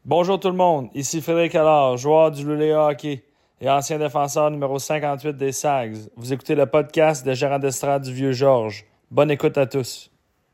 Bonjour tout le monde, ici Frédéric Allard, joueur du Luléa Hockey et ancien défenseur numéro 58 des Sags. Vous écoutez le podcast de Gérard d'Estrade du Vieux-Georges. Bonne écoute à tous.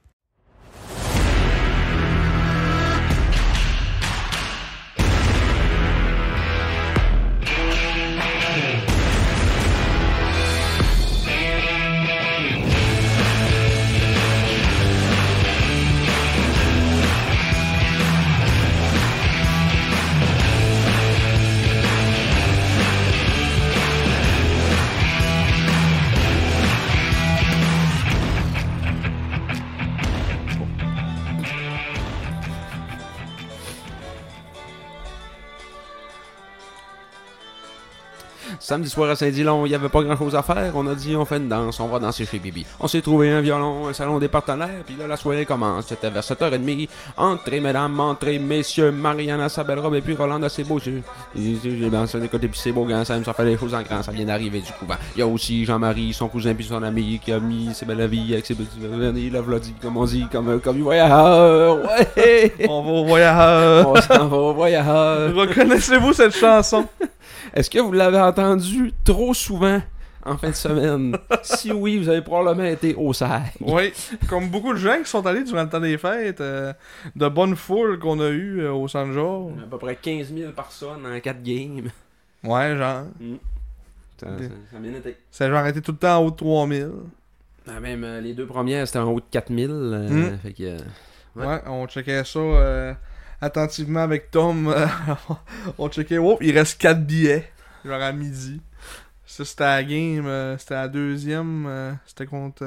Samedi soir à Saint-Dilon, il n'y avait pas grand chose à faire. On a dit, on fait une danse, on va danser chez Bibi. On s'est trouvé un violon, un salon des partenaires, puis là, la soirée commence. C'était vers 7h30. Entrez, mesdames, entrez, messieurs. Marianne a sa belle robe et puis Roland a ses beaux yeux. J'ai dansé des côtés puis c'est beau, grand Sam, ça fait les choses en grand, ça vient d'arriver du couvent. Il y a aussi Jean-Marie, son cousin puis son ami, qui a mis ses belles vies avec ses petits vernis. Il l'a dit, comme on dit, comme un voyageur. Ouais! On va au voyageur. On s'en va au voyageur. Reconnaissez-vous cette chanson? Est-ce que vous l'avez entendu trop souvent en fin de semaine? Si oui, vous avez probablement été au SAG. Oui, comme beaucoup de gens qui sont allés durant le temps des fêtes, de bonnes foules qu'on a eues au Centre-Georges. À peu près 15 000 personnes en 4 games. Ouais, genre. Ça a bien été. C'est genre été tout le temps en haut de 3000. Ah, même les deux premières, c'était en haut de 4000. Fait que, ouais, on checkait ça attentivement avec Tom. On checkait, il reste 4 billets. Genre à midi. Ça, c'était la game. C'était la deuxième. C'était contre.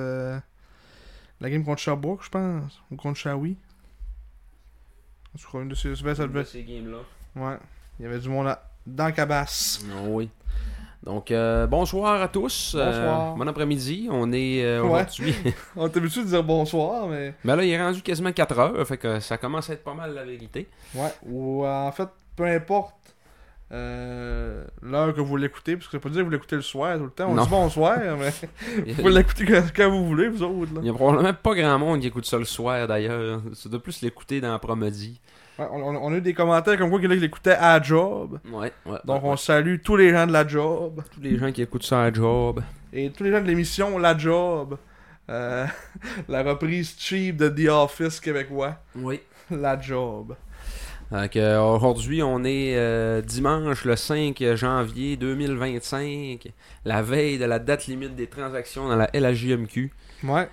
La game contre Sherbrooke, je pense. Ou contre Shawi. Je crois une de ces games-là. Ouais. Il y avait du monde dans la cabasse. Oui. Donc, bonsoir à tous. Bonsoir. Bon après-midi. On est aujourd'hui. On est habitué de dire bonsoir, mais. Mais là, il est rendu quasiment 4 heures. Fait que ça commence à être pas mal la vérité. Ouais. Ou en fait, peu importe l'heure que vous l'écoutez, parce que ça veut pas dire que vous l'écoutez le soir tout le temps. On dit bonsoir, mais vous pouvez l'écouter quand vous voulez, vous autres. Là. Il y a probablement pas grand monde qui écoute ça le soir d'ailleurs. Ça doit plus l'écouter dans l'après-midi. Ouais, on a eu des commentaires comme quoi qu'il y en a qui l'écoutaient à la job. Ouais. Donc on salue tous les gens de la job. Tous les gens qui écoutent ça à la job. Et tous les gens de l'émission La Job. La reprise cheap de The Office québécois. Oui. La Job. Donc, aujourd'hui, on est dimanche le 5 janvier 2025, la veille de la date limite des transactions dans la LHJMQ. Ouais.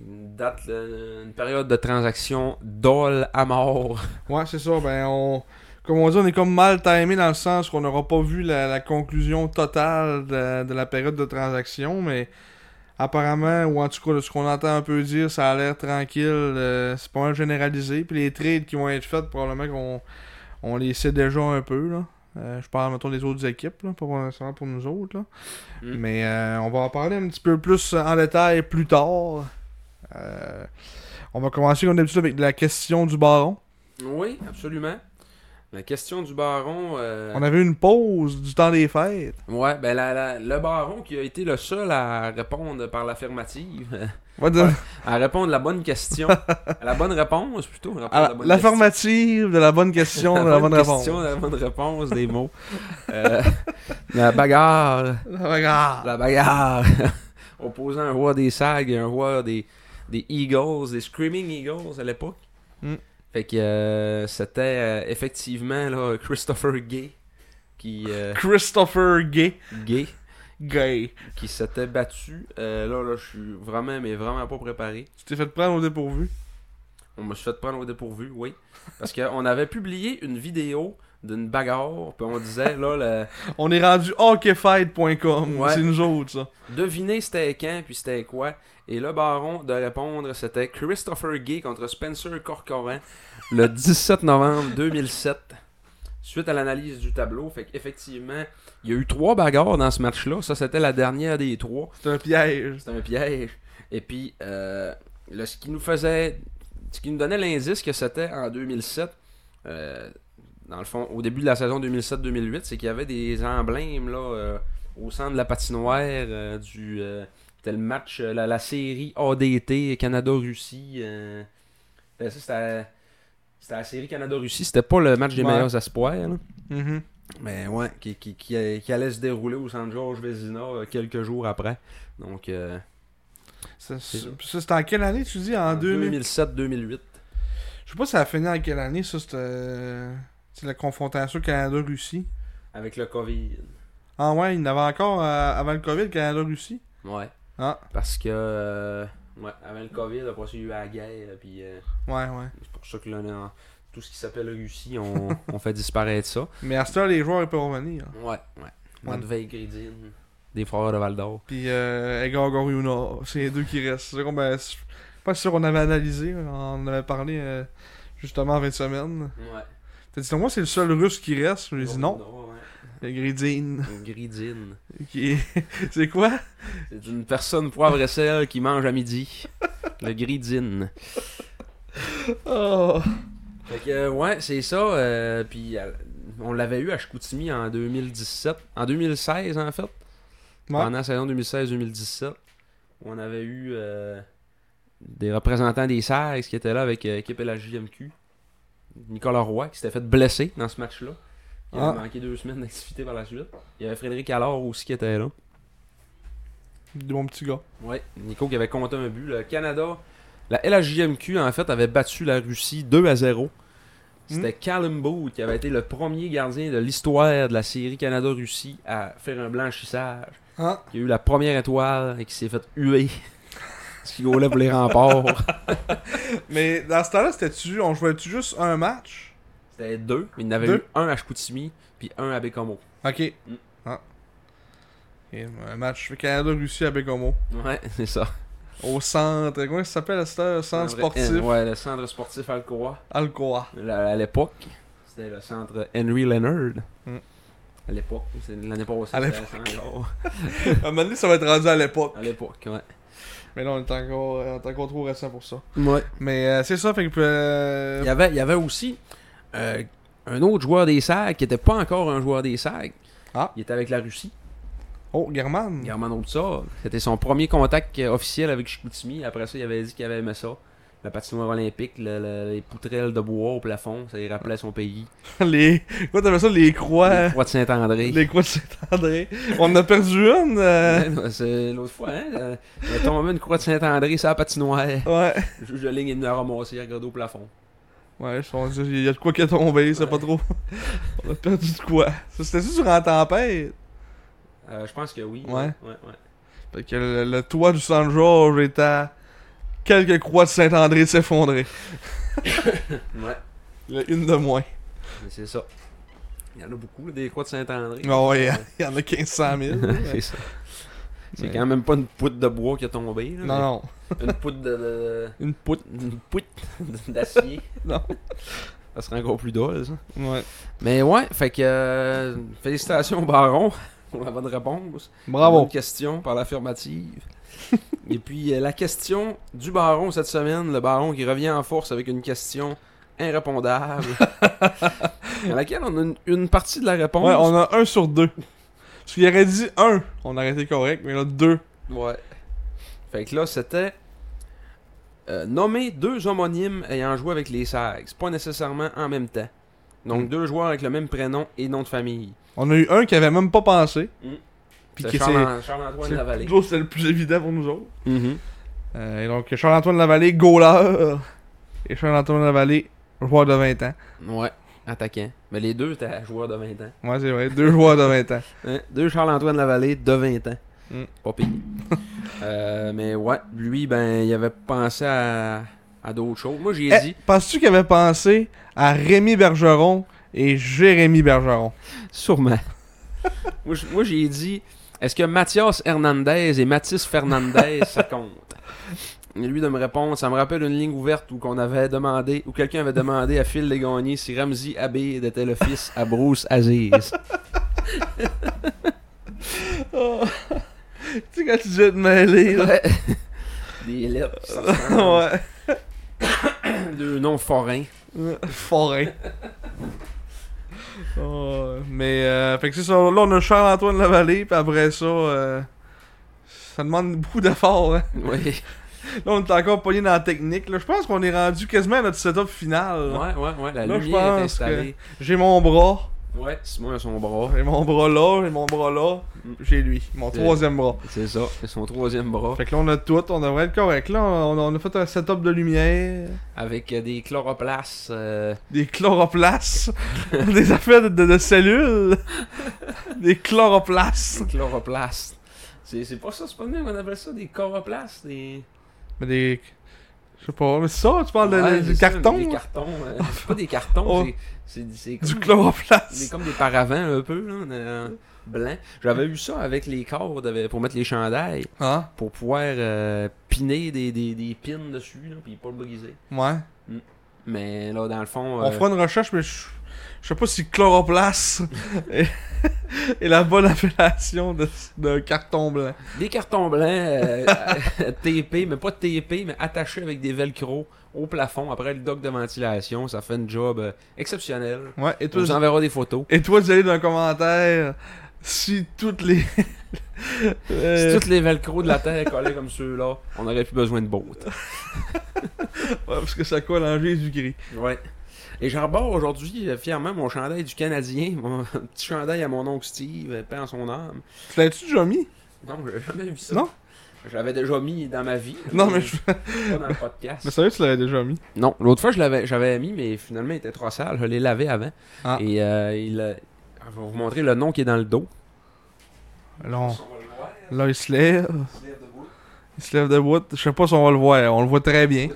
Une période de transaction dole à mort. Ouais, c'est ça. Ben, comme on dit, on est comme mal timé dans le sens qu'on n'aura pas vu la conclusion totale de la période de transaction, mais apparemment, ou en tout cas, de ce qu'on entend un peu dire, ça a l'air tranquille. C'est pas mal généralisé. Puis les trades qui vont être faits, probablement qu'on les sait déjà un peu. Là. Je parle, mettons, des autres équipes, là, pas nécessairement pour nous autres. Là. Mais on va en parler un petit peu plus en détail plus tard. On va commencer comme d'habitude avec la question du baron. Oui, absolument. La question du baron... On avait une pause du temps des fêtes. Ouais, ben le baron qui a été le seul à répondre par l'affirmative. À répondre la bonne question. À la bonne réponse, plutôt. L'affirmative de la bonne question, de la bonne réponse. De la bonne réponse, des mots. La bagarre. La bagarre. Opposant un roi des Sags et un roi des Eagles, des Screaming Eagles à l'époque. Fait que c'était effectivement là, Christopher Gay qui... Christopher Gay. Gay. Qui s'était battu. Là, je suis vraiment pas préparé. Tu t'es fait prendre au dépourvu? On me suis fait prendre au dépourvu, oui. Parce qu'on avait publié une vidéo d'une bagarre, puis on disait, là... On est rendu hockeyfight.com, ouais. C'est nous autres, ça. Devinez c'était quand, puis c'était quoi. Et le baron de répondre, c'était Christopher Gay contre Spencer Corcoran, le 17 novembre 2007. Suite à l'analyse du tableau, fait qu'effectivement, il y a eu 3 bagarres dans ce match-là. Ça, c'était la dernière des 3. C'était un piège. Et puis, ce qui nous donnait l'indice que c'était en 2007, dans le fond, au début de la saison 2007-2008, c'est qu'il y avait des emblèmes là, au centre de la patinoire c'était le match, la série ADT Canada-Russie. Ça, C'était la série Canada-Russie. C'était pas le match des Ouais. meilleurs espoirs. Là. Mhm. Mais ouais, qui allait se dérouler au San Jorge Vezina quelques jours après. Donc, C'était en quelle année, tu dis? En 2000? 2007-2008. Je sais pas si ça a fini en quelle année, ça, c'était... C'est la confrontation Canada-Russie. Avec le COVID. Ah ouais, il y en avait encore avant le COVID, Canada-Russie? Ouais. Ah, Parce que, ouais, avant le COVID, après ça, il y a eu la guerre. Puis, ouais. c'est pour ça que là, tout ce qui s'appelle Russie, on fait disparaître ça. Mais à ce temps, les joueurs ils peuvent revenir. Ouais. Matvei Gridin, des frères de Val d'Or. Puis Egor Goriuna, c'est les deux qui restent. C'est comme, je suis pas sûr qu'on avait analysé, on en avait parlé justement en fin de semaine. Ouais. T'as dit, moi, c'est le seul russe qui reste. Je lui ai dit non. Ouais. Le Gridin. Gridin. C'est quoi? C'est une personne poivre et sel qui mange à midi. Le Gridin. Oh. Fait que, ouais, c'est ça. Puis, on l'avait eu à Chicoutimi en 2017. En 2016, en fait. Ouais. Pendant la saison 2016-2017. Où on avait eu des représentants des Sags qui étaient là avec l'équipe de la JMQ. Nicolas Roy qui s'était fait blesser dans ce match-là. Il avait manqué 2 semaines d'activité par la suite. Il y avait Frédéric Allard aussi qui était là. De mon petit gars. Ouais, Nico qui avait compté un but. Le Canada, la LHJMQ en fait avait battu la Russie 2-0. C'était Callum Booth qui avait été le premier gardien de l'histoire de la série Canada-Russie à faire un blanchissage. Ah. Qui a eu la première étoile et qui s'est fait huer. Ce qui gaulait pour les remparts. Mais dans ce temps-là, on jouait-tu juste un match? C'était 2, mais il y en avait 2? eu un à Chicoutimi puis un à Bécomo. Ok. Ah. Ok, un match Canada-Russie à Bécomo. Ouais, c'est ça. Au centre, comment ça s'appelle le centre sportif? Ouais, le centre sportif Alcoa. Alcoa. À l'époque, c'était le centre Henry Leonard. Mm. À l'époque, c'est l'année passée. À c'était l'époque. encore. À un moment donné, ça va être rendu à l'époque. À l'époque, ouais. Mais là, on est encore trop récent pour ça. Ouais. Mais c'est ça, fait que... Il y avait aussi un autre joueur des Sags qui était pas encore un joueur des Sags. Ah. Il était avec la Russie. Oh, German. German Otsar. C'était son premier contact officiel avec Chicoutimi. Après ça, il avait dit qu'il avait aimé ça. La patinoire olympique, les poutrelles de bois au plafond, ça lui rappelait son pays. Quoi, t'appelles ça, les croix... Les croix de Saint-André. Les croix de Saint-André. On en a perdu une. Ouais, c'est l'autre fois, hein. Il a tombé une croix de Saint-André sur la patinoire. Ouais. Le juge de ligne est venu la ramasser, il a regardé au plafond. Ouais, il y a de quoi qui est tombé, c'est pas trop. On a perdu de quoi. Ça, c'était-tu sur en tempête? Je pense que oui. Ouais. Ouais. Fait que le toit du San Jorge est à quelques croix de Saint-André de s'effondrer. Ouais. Il y en a une de moins. Mais c'est ça. Il y en a beaucoup, des croix de Saint-André. Oh, ouais, il y en a 1500 000. C'est ça. C'est Mais- quand même pas une poutre de bois qui a tombé. Là, Non. mais une poutre de... Une poutre. Une poutre d'acier. Non. Ça serait encore plus drôle, ça. Ouais. Mais ouais, fait que... félicitations, Baron, pour la bonne réponse. Bravo. Bonne question par l'affirmative. Et puis, la question du Baron cette semaine, le Baron qui revient en force avec une question irrépondable. À laquelle on a une partie de la réponse. Ouais, on a 1 sur 2. Parce qu'il aurait dit 1, on aurait été correct, mais là 2. Ouais. Fait que là, c'était nommer 2 homonymes ayant joué avec les Sags. Pas nécessairement en même temps. Donc 2 joueurs avec le même prénom et nom de famille. On a eu un qui avait même pas pensé. Puis C'est qui Charles-Antoine Lavallée. C'était le plus évident pour nous autres. Mhm. Et donc Charles-Antoine Lavallée, goaler. Et Charles-Antoine Lavallée, joueur de 20 ans. Ouais, attaquant. Mais les deux étaient joueurs de 20 ans. Ouais, c'est vrai, 2 joueurs de 20 ans. Hein? 2 Charles-Antoine Lavallée de 20 ans. Mm. Pas pire. Mais ouais, lui, ben, il avait pensé à d'autres choses. Moi, j'ai dit... Penses-tu qu'il avait pensé à Rémi Bergeron et Jérémy Bergeron? Sûrement. moi, j'ai dit... Est-ce que Mathias Hernandez et Mathis Fernandez, ça compte? Et lui de me répondre, ça me rappelle une ligne ouverte où quelqu'un avait demandé à Phil Desgagnés si Ramsey Abid était le fils à Bruce Aziz. Oh. Tu sais quand tu dis te mêler, là. Ouais. Des lettres. Ça ressemble. Ouais. 2 noms forains. Forain. Oh, mais fait que c'est ça. Là, on a Charles-Antoine Lavallée, puis après ça, ça demande beaucoup d'efforts. Hein? Oui. Là, on est encore pogné dans la technique. Là, je pense qu'on est rendu quasiment à notre setup final. Ouais, la Là, je lumière est pense installée. J'ai mon bras. Ouais, Simon a son bras. J'ai mon bras là, j'ai mon bras là. J'ai lui, mon troisième bras. C'est ça, c'est son troisième bras. Fait que là, on a tout, on devrait être correct. Là, on a fait un setup de lumière, Avec des chloroplastes. des chloroplastes, des affaires de cellules, des chloroplastes. Des chloroplastes. C'est pas ça, c'est pas nous qu'on appelle ça, des chloroplastes. Mais des. Je sais pas, mais c'est ça, tu parles Ouais, de c'est ça, carton? Des cartons. C'est pas des cartons, Oh. c'est Du comme, chloroplaste. comme des paravents un peu, là, blancs. J'avais eu ça avec les cordes pour mettre les chandails, Ah, pour pouvoir piner des pins dessus, là, puis pas le briser. ouais. Mais là, dans le fond. On fera une recherche, mais je sais pas si chloroplaste est, est la bonne appellation de carton blanc. Des cartons blancs TP, mais pas TP, mais attachés avec des velcro au plafond après le dock de ventilation. Ça fait une job exceptionnelle. Ouais, et On toi, vous enverra des photos. et toi, tu allais dans un commentaire si toutes les. Si toutes les velcro de la terre collaient comme ceux-là, on n'aurait plus besoin de bottes. Ouais, parce que ça colle en Jésus-Christ. Ouais. Et j'arbore aujourd'hui fièrement mon chandail du Canadien, mon petit chandail à mon oncle Steve, paix en son âme. Tu l'as-tu déjà mis? Non, j'ai jamais vu ça. Non? Je l'avais déjà mis dans ma vie. Non, mais pas dans le podcast. Mais sérieux, tu l'avais déjà mis? Non, l'autre fois j'avais mis, mais finalement il était trop sale. Je l'ai lavé avant. Ah. Et je vais vous montrer le nom qui est dans le dos. Là, On va le voir. là, il se lève. Il se lève debout. Il se lève debout. Je sais pas si on va le voir. On le voit très bien.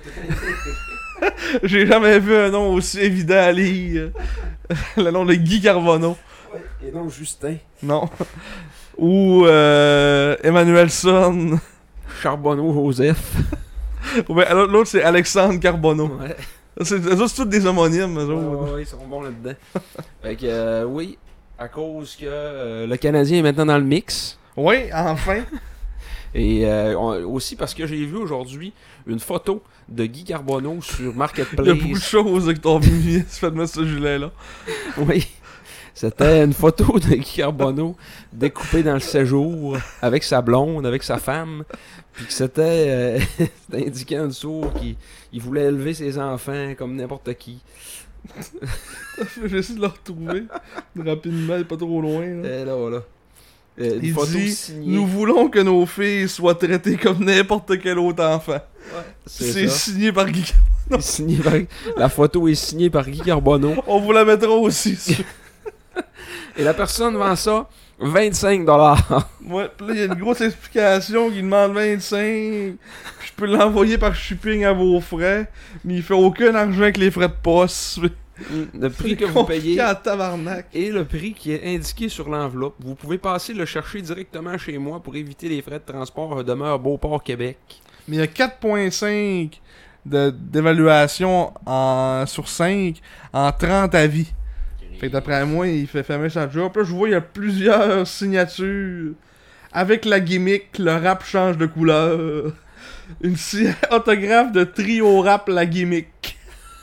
J'ai jamais vu un nom aussi évident à lire. Le nom de Guy Carbonneau. Ouais, et donc Justin. Non. Ou Emmanuelson. Charbonneau Joseph. Ou bien, l'autre, c'est Alexandre Carbonneau. Ouais. C'est tous des homonymes, eux autres. Ouais, ils sont bons là-dedans. Fait que oui, à cause que le Canadien est maintenant dans le mix. Oui, enfin. Et aussi parce que j'ai vu aujourd'hui une photo de Guy Carbonneau sur Il y a Marketplace. beaucoup de choses qui t'ont venu se fait de mettre ce gilet-là. Oui. C'était une photo de Guy Carbonneau découpée dans le séjour avec sa blonde, avec sa femme. Puis que c'était indiqué en dessous qu'il voulait élever ses enfants comme n'importe qui. J'essaie de le retrouver rapidement, pas trop loin. Là. Et là. Une Il photo dit signée. nous voulons que nos filles soient traitées comme n'importe quel autre enfant. Ouais, C'est ça. signé par Guy. C'est signé la photo est signée par Guy Carbonneau. On vous la mettra aussi. Sur... Et la personne vend ça 25$. Ouais, pis là, il y a une grosse explication qui demande 25. Je peux l'envoyer par shipping à vos frais, mais il fait aucun argent avec les frais de poste. Le prix que vous payez à tabarnak. et le prix qui est indiqué sur l'enveloppe. Vous pouvez passer le chercher directement chez moi pour éviter les frais de transport demeure Beauport, Québec. Mais il y a 4.5 d'évaluation sur 5 en 30 avis. Fait que d'après moi, il fait fameux sa job. Là, je vois, il y a plusieurs signatures. Avec la gimmick, le rap change de couleur. Une autographe de trio rap la gimmick.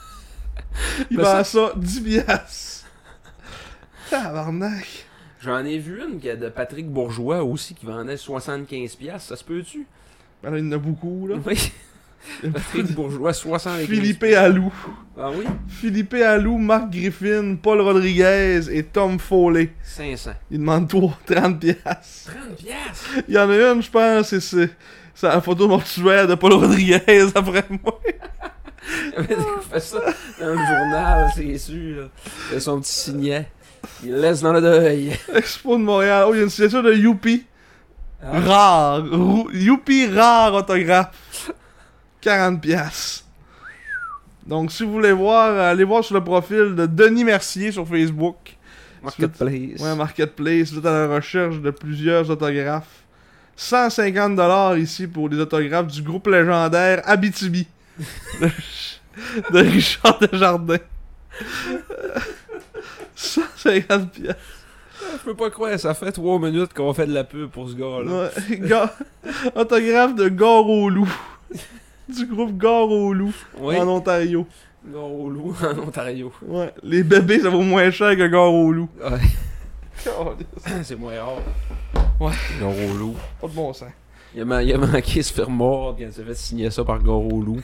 Il Mais vend ça 10 piastres. Tabarnak. J'en ai vu une qui est de Patrick Bourgeois aussi qui vendait 75$. Ça se peut-tu? Ben là, il y en a beaucoup, là. Oui. Patrick Bourgeois, 75$. Philippe Allou. Ah oui? Philippe Allou, Marc Griffin, Paul Rodriguez et Tom Foley. 500. Il demande 30 piastres. 30$? Il y en a une, je pense, et c'est la photo mortuaire de Paul Rodriguez, après moi. Il fait ça dans le journal, c'est sûr. Il a son petit signet. Il le laisse dans le deuil. Expo de Montréal. Oh, il y a une signature de Youpi. Ah. Rare. Youpi rare autographe. 40 piastres. Donc, si vous voulez voir, allez voir sur le profil de Denis Mercier sur Facebook. Marketplace. Ouais, Marketplace. Vous êtes à la recherche de plusieurs autographes. 150$ ici pour les autographes du groupe légendaire Abitibi. de Richard Desjardins. 150 piastres. Je peux pas croire, ça fait 3 minutes qu'on fait de la pub pour ce gars-là. Ouais, autographe de Gare au Loup. Du groupe Gare au Loup. Oui. En Ontario. Gare au Loup, en Ontario. Ouais, les bébés ça vaut moins cher que Gare au Loup. Ouais. C'est moins rare. Ouais. Gare au Loup. Pas de bon sens. Il a manqué se faire mordre quand il s'est fait signer ça par Goro Loup.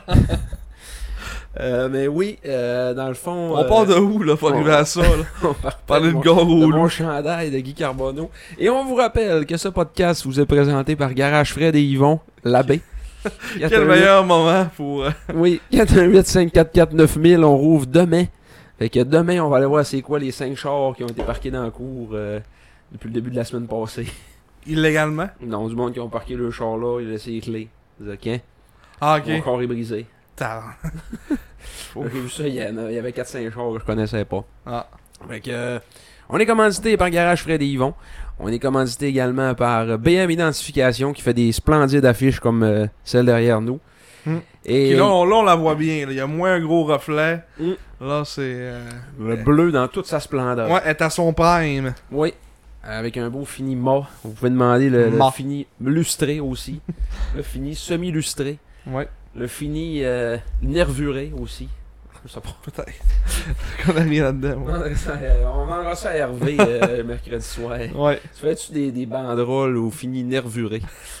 Mais oui, dans le fond... On part de où, là, pour arriver à ça, là? On va Parler de mon Goro chandail de Guy Carbonneau. Et on vous rappelle que ce podcast vous est présenté par Garage Fred et Yvon, l'abbé. Quel meilleur moment pour... Oui, 418-544-9000, on rouvre demain. Fait que demain, on va aller voir c'est quoi les 5 chars qui ont été parqués dans la cour depuis le début de la semaine passée. Illégalement? Non, du monde qui ont parqué le char là, il a laissé les clés. OK? Ah, ok. Mon corps est brisé. Ouf. J'ai vu ça, il y avait 4-5 chars que je connaissais pas. Ah. Fait que, on est commandité par Garage Fred et Yvon. On est commandité également par BM Identification qui fait des splendides affiches comme celle derrière nous. Et Puis là, on la voit bien. là. Il y a moins un gros reflet. Là, c'est... le bleu dans toute sa splendeur. Ouais, elle est à son prime. Oui. Avec un beau fini mat. Vous pouvez demander le fini lustré aussi. Le fini semi-lustré. Ouais. Le fini nervuré aussi. Ça peut-être. Qu'on a mis là-dedans. Ouais. On vendra ça à Hervé mercredi soir. Ouais. Tu fais-tu des banderoles au fini nervuré?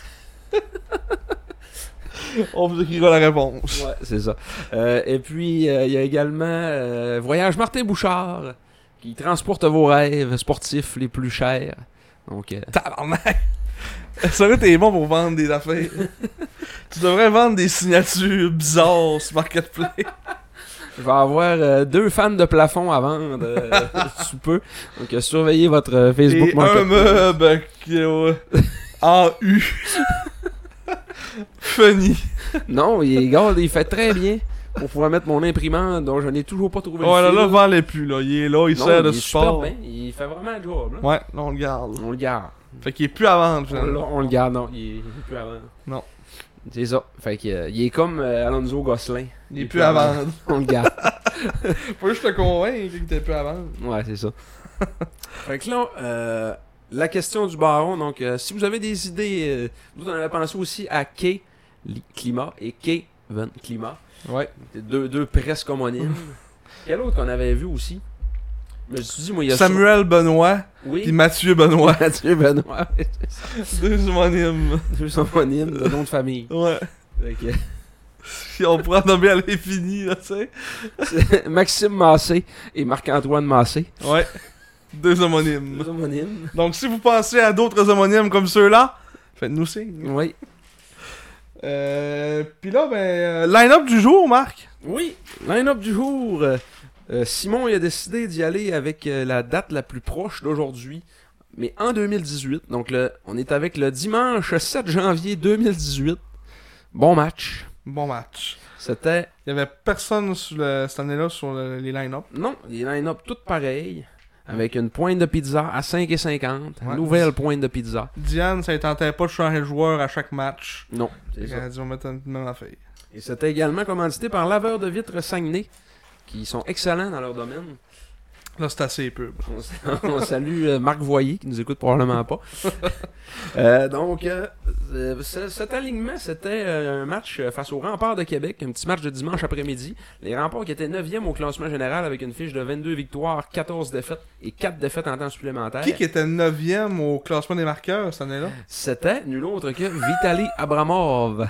On vous écrira la réponse. Ouais, c'est ça. Et puis, il y a également Voyage Martin Bouchard qui transporte vos rêves sportifs les plus chers. Donc, Tabarnak! Ça aurait été bon pour vendre des affaires. Tu devrais vendre des signatures bizarres sur Marketplace. je vais avoir 2 fans de plafond à vendre sous peu. Donc, surveillez votre Facebook Et Marketplace. un meuble qui est en U. Funny. Non, il fait très bien pour pouvoir mettre mon imprimante dont je n'ai toujours pas trouvé Ouais, le fil. là, vends-les plus, là. Il est là, il sert de support. Super bien. Il fait vraiment le job, là. Ouais, là, on le garde. On le garde. Fait qu'il est plus à vendre, finalement. On le garde, non. Il est plus à vendre. Non. C'est ça. Fait que, il est comme Alonso Gosselin. Il est plus à vendre. On le garde. Faut juste te convaincre qu'il était plus à vendre. Ouais, c'est ça. Fait que là, la question du baron, donc, si vous avez des idées, vous en avez pensé aussi à K Climat et Kevin Climat. Ouais. Deux presque homonymes. Quel autre qu'on avait vu aussi? Je me suis dit, moi, il y a Samuel Benoît oui. puis Mathieu Benoît. Mathieu Benoît. Deux homonymes. Deux homonymes de nom de famille. Ouais. Okay. Si on pourrait en nommer à l'infini, là, tu sais. C'est Maxime Massé et Marc-Antoine Massé. Ouais. Deux homonymes. Deux homonymes. Donc, si vous pensez à d'autres homonymes comme ceux-là, faites-nous signe. Oui. Puis là, line-up du jour, Marc. Oui, line-up du jour. Simon il a décidé d'y aller avec la date la plus proche d'aujourd'hui, mais en 2018. Donc, on est avec le dimanche 7 janvier 2018. Bon match. Bon match. C'était... Il y avait personne cette année-là sur les line-up. Non, les line-up toutes pareilles. Avec une pointe de pizza à 5,50. Ouais. Nouvelle pointe de pizza. Diane, ça ne tentait pas de changer de joueur à chaque match. Non, c'est ça. Elle a dit on va mettre une même affaire. Et c'était également commandité par Laveur de vitres Saguenay, qui sont excellents dans leur domaine. Là, c'est assez peu. On salue Marc Voyer, qui nous écoute probablement pas. Donc, cet alignement, c'était un match face aux Remparts de Québec, un petit match de dimanche après-midi. Les Remparts qui étaient 9e au classement général avec une fiche de 22 victoires, 14 défaites et 4 défaites en temps supplémentaire. Qui était 9e au classement des marqueurs cette année-là? C'était nul autre que Vitaly Abramov.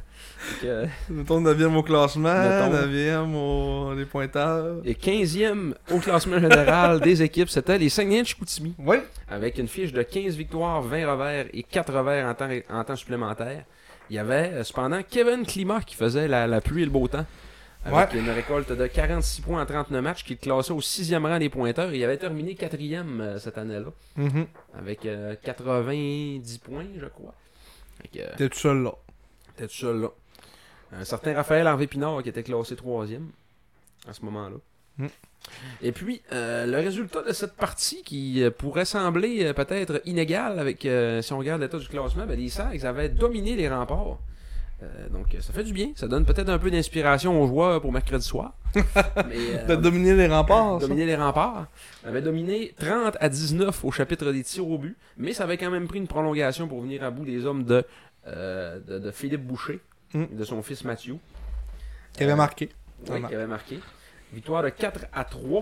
Mettons 9e au classement, Mettons. 9e au les pointeurs. Et 15e au classement général des équipes, c'était les Saguenayens de Chicoutimi. Oui. Avec une fiche de 15 victoires, 20 revers et 4 revers en temps supplémentaire. Il y avait cependant Kevin Climat qui faisait la pluie et le beau temps. Avec une récolte de 46 points en 39 matchs, qui le classait au 6e rang des pointeurs. Il avait terminé 4e cette année-là. Mm-hmm. Avec 90 points, je crois. T'es tout seul là. T'es tout seul là. Un certain Raphaël Harvey-Pinard qui était classé 3e à ce moment-là. Mm. Et puis, le résultat de cette partie qui pourrait sembler peut-être inégal avec, si on regarde l'état du classement, les Sags avaient dominé les Remparts. Donc, ça fait du bien. Ça donne peut-être un peu d'inspiration aux joueurs pour mercredi soir. De dominer les remparts. Dominer les Remparts. On avait dominé 30-19 au chapitre des tirs au but, mais ça avait quand même pris une prolongation pour venir à bout des hommes de Philippe Boucher. De son fils Mathieu. Qui avait marqué. Oui, qui avait marqué. Victoire de 4-3.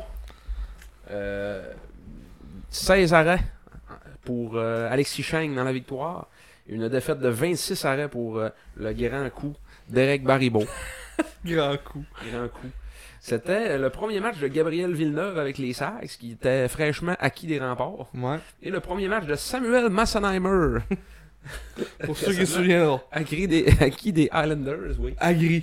16 arrêts pour Alexis Cheng dans la victoire. Une défaite de 26 arrêts pour le grand coup d'Éric Baribeau. Grand coup. Grand coup. C'était le premier match de Gabriel Villeneuve avec les Sags, qui était fraîchement acquis des remparts. Ouais. Et le premier match de Samuel Massenheimer. Pour ceux qui se souviennent, acquis des Islanders, oui. Agri.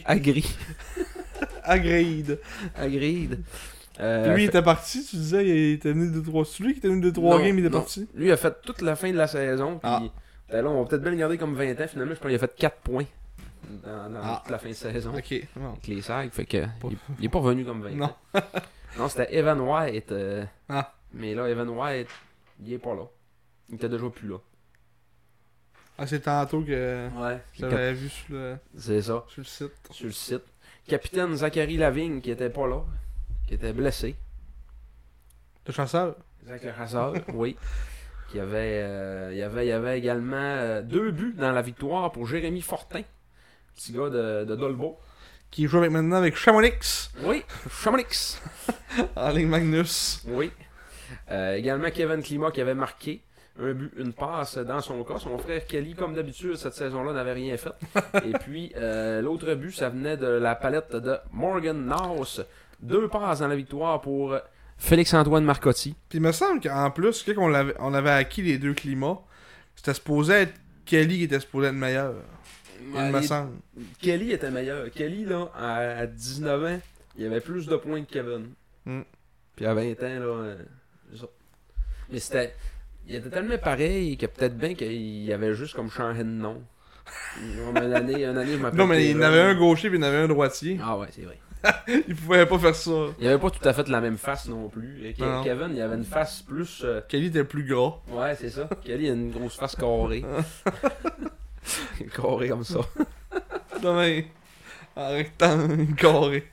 Agreed. Lui, il était parti, tu disais, il était venu de 3. C'est lui qui était venu de 3 games, il était parti. Lui, il a fait toute la fin de la saison, puis là, on va peut-être bien le garder comme 20 ans, finalement, je pense qu'il a fait 4 points dans toute la fin de saison. Ok, bon. Avec les Sags, fait que il est pas revenu comme 20 Non. ans. Non, c'était Evan White. Ah. Mais là, Evan White, il est pas là. Il était déjà plus là. Ah, c'est tantôt que Ouais. j'avais vu sur le C'est ça. site. Sur le site. Capitaine Zachary Lavigne, qui était pas là. Qui était blessé. Le chasseur. Zach le chasseur, oui. Il y avait également 2 buts dans la victoire pour Jérémy Fortin. Petit gars de Dolbeau. Qui joue maintenant avec Chamonix. Oui, Chamonix. En ligne Magnus. Oui. Également Kevin Klima qui avait marqué un but, une passe dans son cas. Son frère Kelly, comme d'habitude, cette saison-là, n'avait rien fait. Et puis, l'autre but, ça venait de la palette de Morgan Naus. 2 passes dans la victoire pour Félix-Antoine Marcotti. Puis il me semble qu'en plus, quand on avait acquis les 2 climats, c'était supposé être Kelly qui était supposé être meilleur. Il me semble. Kelly était meilleur. Kelly, là, à 19 ans, il avait plus de points que Kevin. Puis à 20 ans, là, mais c'était... Il était tellement pareil que peut-être bien qu'il y avait juste comme changé de nom. Une année, je m'appelle. Non, mais il y en avait un gaucher puis il y en avait un droitier. Ah ouais, c'est vrai. Il pouvait pas faire ça. Il avait pas tout à fait la même face non plus. Et Non. Kevin, il avait une face plus... Kelly était plus gras. Ouais, c'est ça. Kelly a une grosse face carrée. Carrée comme ça. Non, mais en rectangle carré.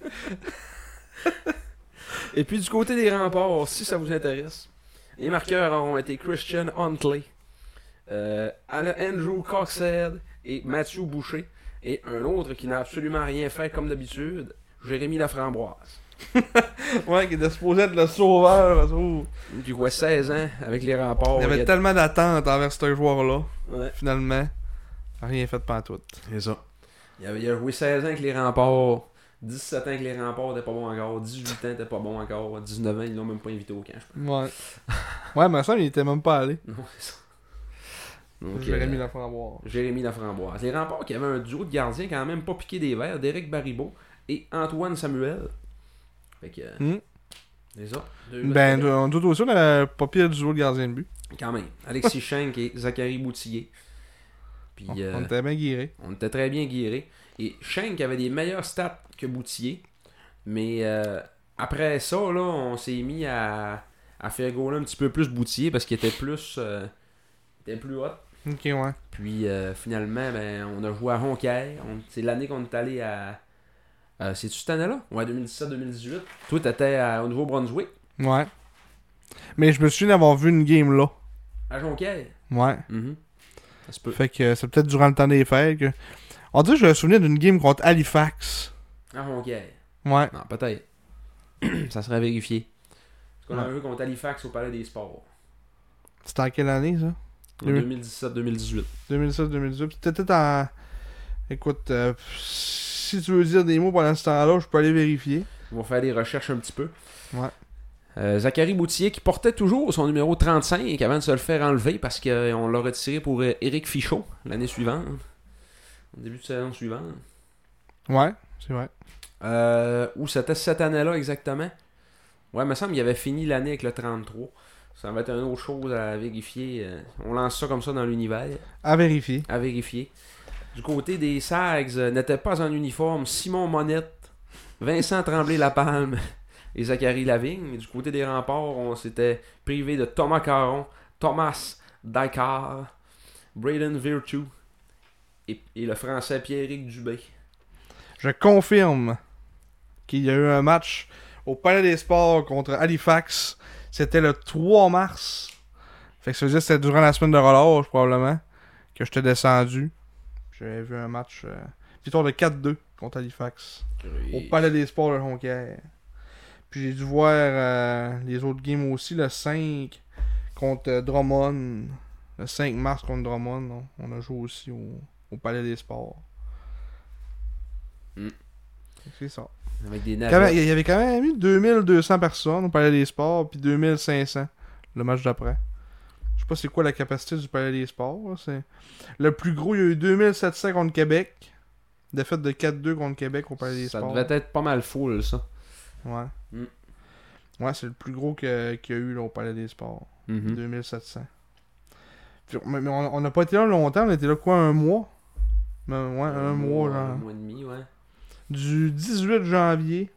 Et puis du côté des remparts, si ça vous intéresse, les marqueurs ont été Christian Huntley, Andrew Coxhead et Matthew Boucher. Et un autre qui n'a absolument rien fait comme d'habitude, Jérémy Laframboise. Ouais, qui était supposé être le sauveur. Qui jouait 16 ans avec les remparts. Il y avait tellement d'attentes envers ce joueur-là. Ouais. Finalement, rien fait de pantoute. C'est ça. Il a joué 16 ans avec les remparts. 17 ans avec les remparts, t'es pas bon encore. 18 ans, t'es pas bon encore. 19 ans, ils l'ont même pas invité au camp, je pense. Ouais. Ouais, mais ça, il était même pas allé. Non, c'est ça. Donc, Jérémy Laframboise. Jérémy Laframboise. Les remparts qui avaient un duo de gardiens quand même pas piqué des verres, d'Éric Baribeau et Antoine Samuel. Fait que. C'est ça. Ben, on doute aussi, on avait pas pire du duo de gardien de but. Quand même. Alexis Schenck et Zachary Boutillier. Puis, on était bien guirés. On était très bien guirés. Et Schenck avait des meilleurs stats que Boutillier. Mais après ça, là, on s'est mis à faire gauler un petit peu plus Boutillier parce qu'il était plus hot. Ok, ouais. Puis finalement, ben, on a joué à Ronquière. C'est l'année qu'on est allé à... c'est-tu cette année-là? Ouais, 2017-2018. Toi, t'étais au Nouveau-Brunswick. Ouais. Mais je me souviens d'avoir vu une game là. À Jonquière. Ouais. Ça se peut. Fait que c'est peut-être durant le temps des fêtes que... On dirait que je me souviens d'une game contre Halifax. À Jonquière. Ouais. Non, peut-être. Ça serait vérifié. Parce qu'on a joué contre Halifax au Palais des Sports. C'était en quelle année, ça? 2017-2018. 2017-2018. Peut-être en... Écoute, si tu veux dire des mots pendant ce temps-là, je peux aller vérifier. On va faire des recherches un petit peu. Ouais. Zachary Boutillier qui portait toujours son numéro 35 avant de se le faire enlever parce qu'on l'a retiré pour Éric Fichot l'année suivante. Au début de saison suivante. Ouais, c'est vrai. Ou c'était cette année-là exactement. Ouais, il me semble qu'il avait fini l'année avec le 33. Ça va être une autre chose à vérifier. On lance ça comme ça dans l'univers. À vérifier. À vérifier. Du côté des Sags, n'était pas en uniforme Simon Monette, Vincent Tremblay-Lapalme et Zachary Lavigne. Du côté des remparts, on s'était privé de Thomas Caron, Thomas Dykar, Braden Virtue et le français Pierrick Dubé. Je confirme qu'il y a eu un match au Palais des Sports contre Halifax. C'était le 3 mars. Fait que ça veut dire que c'était durant la semaine de relâche, probablement, que j'étais descendu. J'avais vu un match victoire de 4-2 contre Halifax. Oui. Au Palais des Sports de Jonquière. Puis j'ai dû voir les autres games aussi, le 5 contre Drummond. le 5 mars contre Drummond, on a joué aussi au Palais des Sports. C'est ça. Avec des Il navettes. y avait quand même eu 2200 personnes au Palais des Sports, puis 2500 le match d'après. Je sais pas c'est quoi la capacité du Palais des Sports. Là, c'est... Le plus gros, il y a eu 2700 contre Québec. Défaite de 4-2 contre Québec au Palais des Ça Sports. devait être pas mal full, ça. Ouais. Mm. Ouais, c'est le plus gros qu'il y a eu là, au Palais des Sports. 2700. Mais on n'a pas été là longtemps, on était là quoi, un mois? Ouais, un mois, genre. Un mois et demi, ouais. Du 18 janvier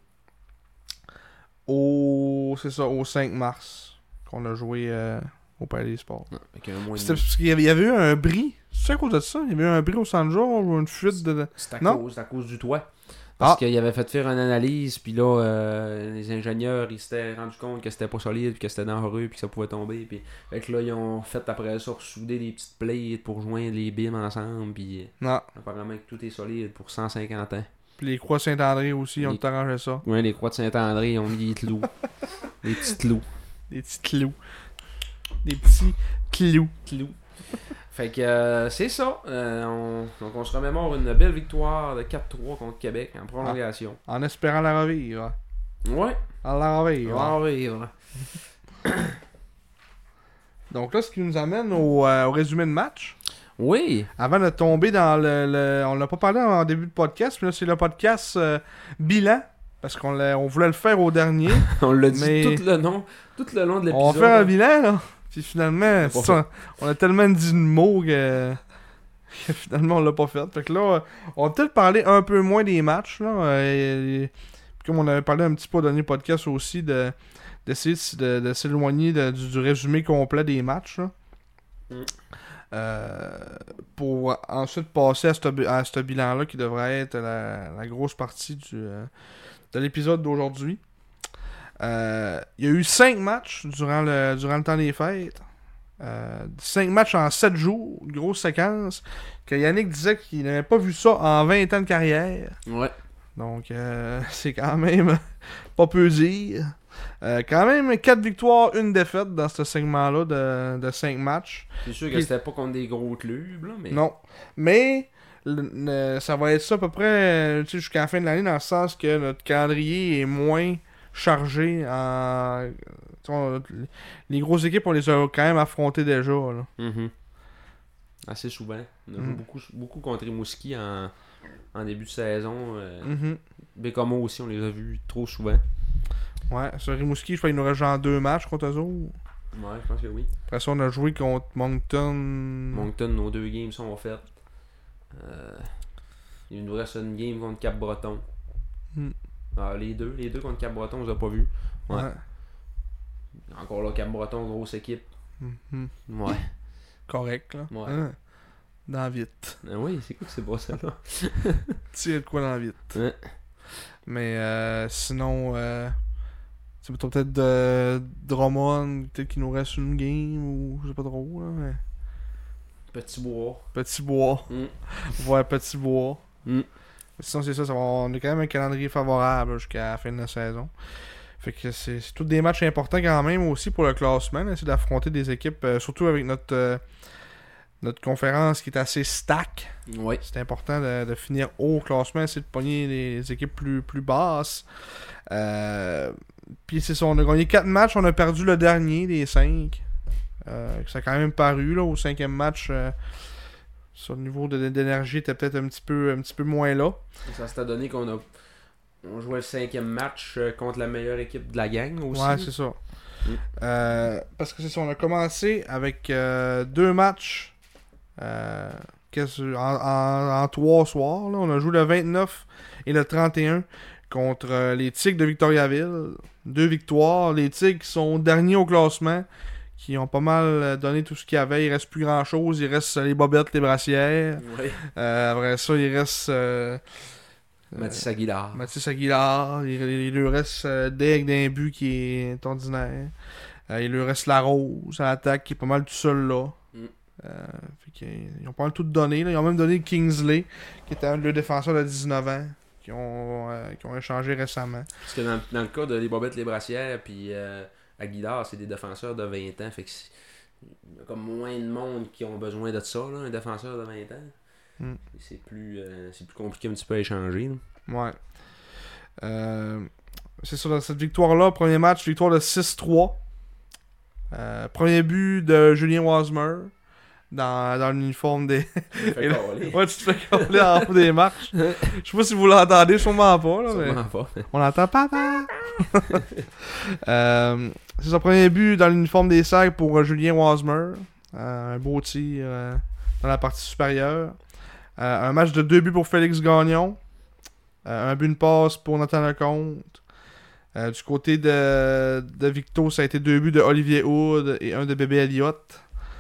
au 5 mars qu'on a joué au Palais des Sports. Avec un mois et C'était demi. parce qu'il y avait eu un bris. C'est à cause de ça? Il y avait eu un bris au Centre Georges ou une fuite de... C'est Non? à cause du toit. Parce Ah. qu'il avait fait faire une analyse, puis là, les ingénieurs, ils s'étaient rendu compte que c'était pas solide, puis que c'était dangereux, puis que ça pouvait tomber. Puis fait que là, ils ont fait après ça ressouder des petites plates pour joindre les bîmes ensemble, puis Non. apparemment que tout est solide pour 150 ans. Puis les Croix Saint-André aussi, ils ont Les- tout arrangé ça. Ouais, les croix de Saint-André, ils ont mis des clous. Des petits clous. Des petits clous. Des petits clous. Fait que c'est ça. Donc on se remémore une belle victoire de 4-3 contre Québec en prolongation. En espérant la revivre. Ouais. En la revivre. On va vivre. Donc là, ce qui nous amène au résumé de match. Oui. Avant de tomber dans on l'a pas parlé en début de podcast, mais là, c'est le podcast bilan. Parce on voulait le faire au dernier. On l'a dit Mais- tout le long de l'épisode. On va faire un bilan, là. Puis finalement, pas ça, on a tellement dit de mots que finalement, on l'a pas fait. Fait que là, on va peut-être parler un peu moins des matchs, là. Comme on avait parlé un petit peu au dernier podcast aussi, d'essayer de s'éloigner du résumé complet des matchs, là. Pour ensuite passer à ce bilan-là qui devrait être la grosse partie de l'épisode d'aujourd'hui. Il y a eu 5 matchs durant le temps des fêtes. 5 matchs en 7 jours, une grosse séquence. Que Yannick disait qu'il n'avait pas vu ça en 20 ans de carrière. Ouais. Donc, c'est quand même pas peu dire. Quand même 4 victoires, 1 défaite dans ce segment-là de 5 matchs. C'est sûr que Puis- c'était pas contre des gros clubs, là, mais. Non. Mais ça va être ça à peu près tu sais, jusqu'à la fin de l'année, dans le sens que notre calendrier est moins chargé en. Tu sais, les grosses équipes, on les a quand même affrontées déjà. Là. Mhm. Assez souvent. On a joué beaucoup contre Rimouski en début de saison. Mhm. Bécomo aussi, on les a vus trop souvent. Ouais, sur Rimouski, je crois qu'il nous reste genre 2 matchs contre eux autres. Ouais, je pense que oui. Après ça, on a joué contre Moncton. Moncton, nos 2 games sont faites. Il nous reste une game contre Cap-Breton. Mm. Les deux contre Cap-Breton, on les a pas vus. Ouais. Ouais. Encore là, Cap-Breton, grosse équipe. Mhm. Ouais. Correct, là. Ouais. Hein? Dans vite. Oui, c'est quoi que c'est pas ça là? Tire de quoi dans vite. Ouais. Mais sinon, c'est plutôt peut-être de Drummond, peut-être qu'il nous reste une game ou je sais pas trop. Là, mais... Petit bois. Petit bois. Mm. Ouais, petit bois. Mm. Mais sinon, c'est ça, on a quand même un calendrier favorable là, jusqu'à la fin de la saison. Fait que c'est tous des matchs importants quand même aussi pour le classement. C'est d'affronter des équipes, surtout avec notre conférence qui est assez stack. Ouais. C'est important de finir haut au classement, essayer de pogner les équipes plus basses. Puis c'est ça, on a gagné 4 matchs, on a perdu le dernier des 5. Ça a quand même paru là, au 5e match. Sur le niveau d'énergie était peut-être un petit peu moins là. Ça s'est donné on jouait le 5e match contre la meilleure équipe de la gang aussi. Ouais, c'est ça. Parce que c'est ça, on a commencé avec 2 matchs en 3 soirs. Là. On a joué le 29 et le 31 contre les Tigres de Victoriaville. 2 victoires. Les Tigres qui sont derniers au classement, qui ont pas mal donné tout ce qu'il y avait. Il reste plus grand chose. Il reste les bobettes, les brassières. Ouais. Après ça, il reste Mathis Aguilar. Mathis Aguilar. Il lui reste Deg d'un but qui est ordinaire. Il lui reste Larose à l'attaque qui est pas mal tout seul là. Ils ont pas mal tout donné. Là. Ils ont même donné Kingsley, qui était un de leurs défenseurs de 19 ans, qui ont échangé récemment. Parce que dans le cas de les bobettes, les brassières, puis Aguilar, c'est des défenseurs de 20 ans. Fait que Il y a comme moins de monde qui ont besoin de ça, là, un défenseur de 20 ans. Mm. C'est plus compliqué un petit peu à échanger. Là. Ouais. C'est ça, dans cette victoire-là, premier match, victoire de 6-3. Premier but de Julien Wasmer dans l'uniforme des. Ouais, tu te fais coller en haut des marches. Je sais pas si vous l'entendez, sûrement pas. Là, mais... pas. On l'entend papa. C'est son premier but dans l'uniforme des Sags pour Julien Wasmer. Un beau tir dans la partie supérieure. Un match de 2 buts pour Félix Gagnon. Un but, une passe pour Nathan Lecomte. Du côté de Victo, ça a été 2 buts de Olivier Hood et un de Bébé Elliott.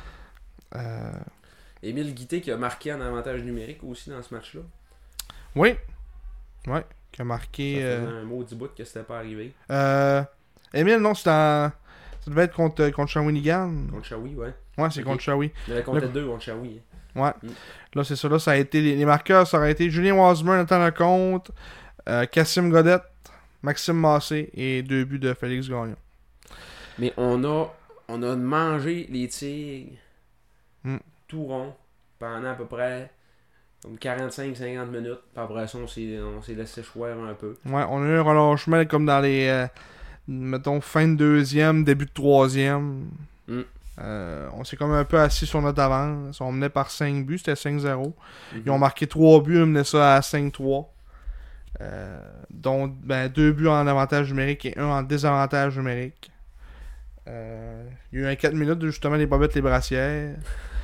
Émile Guité qui a marqué en avantage numérique aussi dans ce match-là. Oui. Ouais. Qui a marqué. Ça faisait un maudit bout que c'était pas arrivé. Émile, non, c'était ça devait être contre Shawinigan. Contre Shawi, ouais. Ouais, c'est contre Shawi. Il y avait contre 2 contre Shawi. Ouais. Là, c'est ça. Là, ça a été les marqueurs, ça aurait été Julien Wasmer, Nathan Lecomte, Cassim Godette, Maxime Massé et 2 buts de Félix Gagnon. Mais on a mangé les Tigres tout rond pendant à peu près comme 45-50 minutes. Puis après ça, on s'est laissé choir un peu. Ouais, on a eu un relâchement comme dans les mettons fin de deuxième, début de troisième. On s'est comme un peu assis sur notre avance. On menait par 5 buts, c'était 5-0. Ils ont marqué 3 buts, ils menaient ça à 5-3. Dont 2 buts en avantage numérique et 1 en désavantage numérique. Il y a eu un 4 minutes de justement les bobettes, les brassières.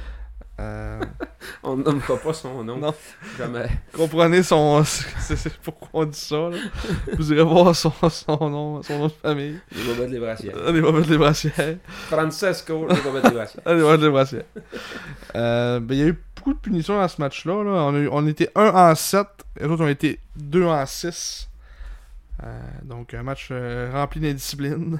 On ne nommera pas son nom. Non. Jamais. Comprenez c'est pourquoi on dit ça. Là. Vous irez voir son nom de famille. Les bobettes, les brassières. Les bobettes, les brassières. Francesco, les bobettes, les brassières. Les bobettes, les brassières. Il y a eu beaucoup de punitions dans ce match-là. Là. On était 1 en 7. Et les autres ont été 2 en 6. Donc un match rempli d'indiscipline.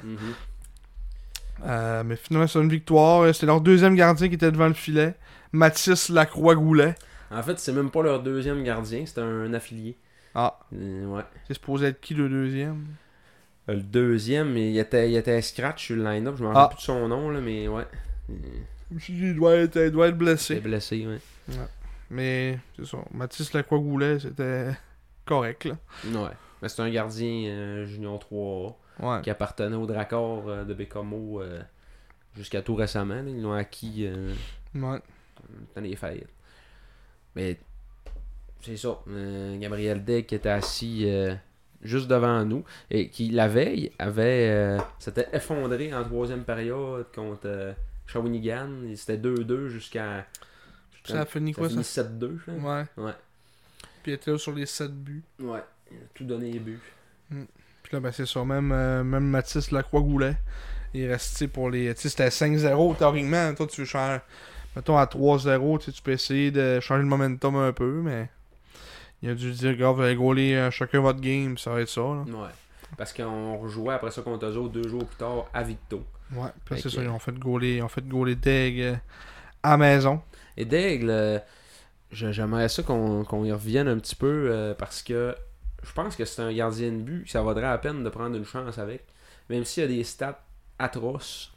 Mais finalement, c'est une victoire. C'était leur deuxième gardien qui était devant le filet. Mathis Lacroix-Goulet. En fait, c'est même pas leur deuxième gardien, c'est un affilié. Ah. Ouais. C'est supposé être qui le deuxième? Le deuxième, il était scratch sur le line-up. Je me rappelle plus de son nom, là, mais ouais. Il doit être blessé. Il est blessé, ouais. Mais c'est ça. Mathis Lacroix-Goulet, c'était correct, là. Ouais. Mais c'est un gardien Junior 3A. Ouais. Qui appartenait au Dracor de Bécomo jusqu'à tout récemment. Là. Ils l'ont acquis ouais. dans les fêtes. Mais c'est ça. Gabriel Degg qui était assis juste devant nous et qui, la veille, s'était effondré en troisième période contre Shawinigan. C'était 2-2 jusqu'à... Ça a fini quoi, ça? 7-2, je pense. Ouais. Puis il était là sur les 7 buts. Ouais. Il a tout donné les buts. Puis là, c'est ça. Même Mathis Lacroix-Goulet, il est resté pour les... Tu sais, c'était 5-0, théoriquement. Toi, tu veux changer... Mettons, à 3-0, tu peux essayer de changer le momentum un peu, mais... Il a dû dire, gars, vous allez gauler chacun votre game, ça va être ça, là. Ouais. Parce qu'on rejouait après ça contre eux autres 2 jours plus tard à Victo. Ouais, puis c'est ça, ils ont fait gauler Degg à la maison. Et Daigle, j'aimerais ça qu'on y revienne un petit peu parce que je pense que c'est un gardien de but, ça vaudrait la peine de prendre une chance avec. Même s'il y a des stats atroces,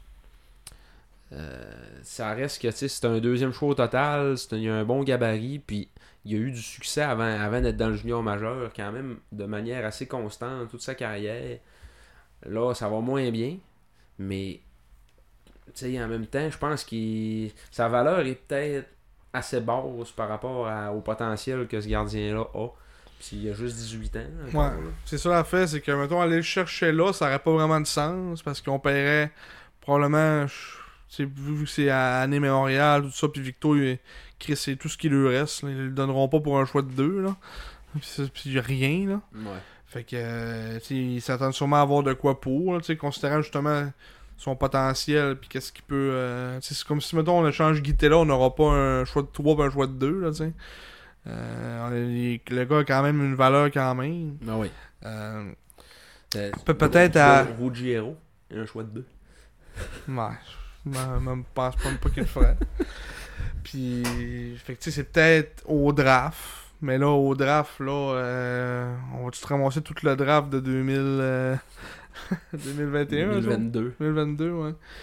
ça reste que c'est un deuxième choix au total, il y a un bon gabarit, puis il y a eu du succès avant d'être dans le junior majeur, quand même de manière assez constante toute sa carrière. Là, ça va moins bien, mais en même temps, je pense que sa valeur est peut-être assez basse par rapport au potentiel que ce gardien-là a. Puis il a juste 18 ans. Encore, ouais, c'est ça l'affaire, c'est que, mettons, aller le chercher là, ça aurait pas vraiment de sens, parce qu'on paierait probablement, vu que c'est à année mémoriale, tout ça, puis Victo, Chris, c'est tout ce qui lui reste, là. Ils le donneront pas pour un choix de 2, là. Puis rien, là. Ouais. Fait que, ils s'attendent sûrement à avoir de quoi pour, là, considérant justement son potentiel, puis qu'est-ce qu'il peut... c'est comme si, mettons, on échange Guité là, on n'aura pas un choix de 3 et un choix de 2, là, tu sais. Le gars a quand même une valeur quand même. Ah oui. Peut-être à... Ruggiero, un choix de 2. Ouais, je pense pas qu'il le ferait. Puis, fait que tu sais, c'est peut-être au draft. Mais là, au draft, là, on va-tu te ramasser tout le draft de 2021? 2022. 2022, ouais.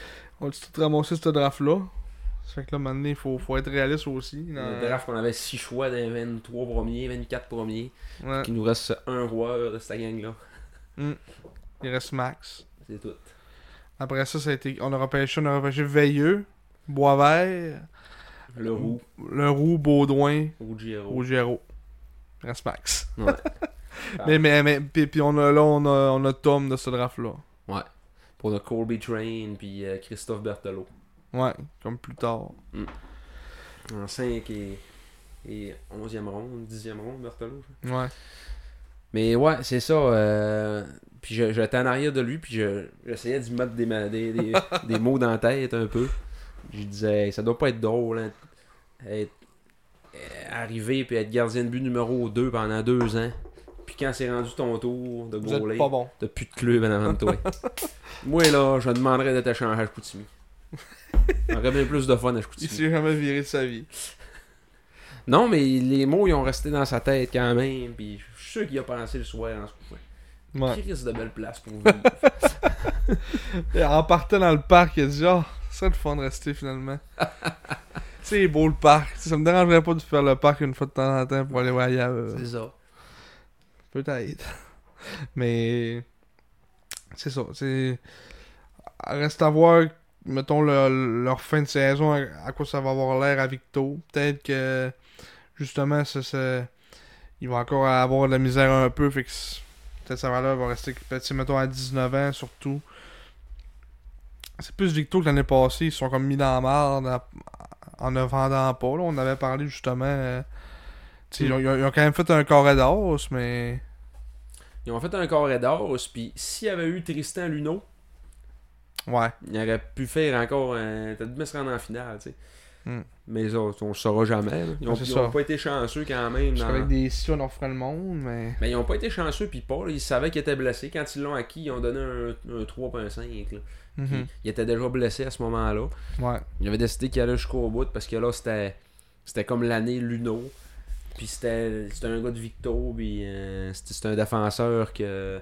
On a tout ramassé ce draft-là. Ça fait que là, maintenant, il faut être réaliste aussi. Le draft qu'on avait 6 choix dans 23 premiers, 24 premiers. Ouais. Il nous reste un joueur de cette gang-là. Il reste Max. C'est tout. Après ça, on a repêché Veilleux, Boisvert, Le Roux, Baudouin, Ruggiero. Ruggiero. Il reste Max. Ouais. mais puis on a Tom de ce draft-là. Ouais. Pour le Colby Train puis Christophe Berthelot. Ouais, comme plus tard. En 5 et 11e ronde, 10e ronde, Berthelot. Ouais. Mais ouais, c'est ça. Puis j'étais en arrière de lui, puis j'essayais d'y mettre des mots dans la tête un peu. Je disais, ça doit pas être drôle, hein, arriver puis être gardien de but numéro 2 pendant 2 ans. Puis quand c'est rendu ton tour de Vous êtes goaler, pas bon. t'as plus de club en avant de toi. Moi là, je demanderais d'être échangé à Chicoutimi. J'aurais bien plus de fun à Il Chicoutimi. s'est jamais viré de sa vie. Non, mais les mots, ils ont resté dans sa tête quand même. Puis je suis sûr qu'il a pensé le soir en se couchant. Ouais. Qui risque de belle place pour vivre. Et en partant dans le parc, il a dit ça serait le fun de rester finalement. C'est beau le parc. Ça me dérangerait pas de faire le parc une fois de temps en temps pour aller voir ailleurs. C'est ça. Peut-être. Mais c'est ça. Reste à voir, mettons, leur fin de saison, à quoi ça va avoir l'air à Victo. Peut-être que justement, il va encore avoir de la misère un peu. Fait que peut-être sa valeur va rester, peut-être, mettons, à 19 ans surtout. C'est plus Victo que l'année passée. Ils sont comme mis dans la marde en ne vendant pas. Là. On avait parlé justement. Ils ont quand même fait un carré d'os, mais. Ils ont fait un carré d'os, puis s'il y avait eu Tristan Luneau, Ouais. il aurait pu faire encore peut-être bien se rendre en finale, tu sais. Mais ça, on le saura jamais. Là. Ils ont pas été chanceux quand même. Avec des si on en ferait le monde, mais. Mais ils ont pas été chanceux, puis Paul, ils savaient qu'il était blessé. Quand ils l'ont acquis, ils ont donné un 3.5. Là. Il était déjà blessé à ce moment-là. Ouais. Il avait décidé qu'il allait jusqu'au bout parce que là, c'était comme l'année Luno. Puis c'était un gars de Victo. Puis c'était un défenseur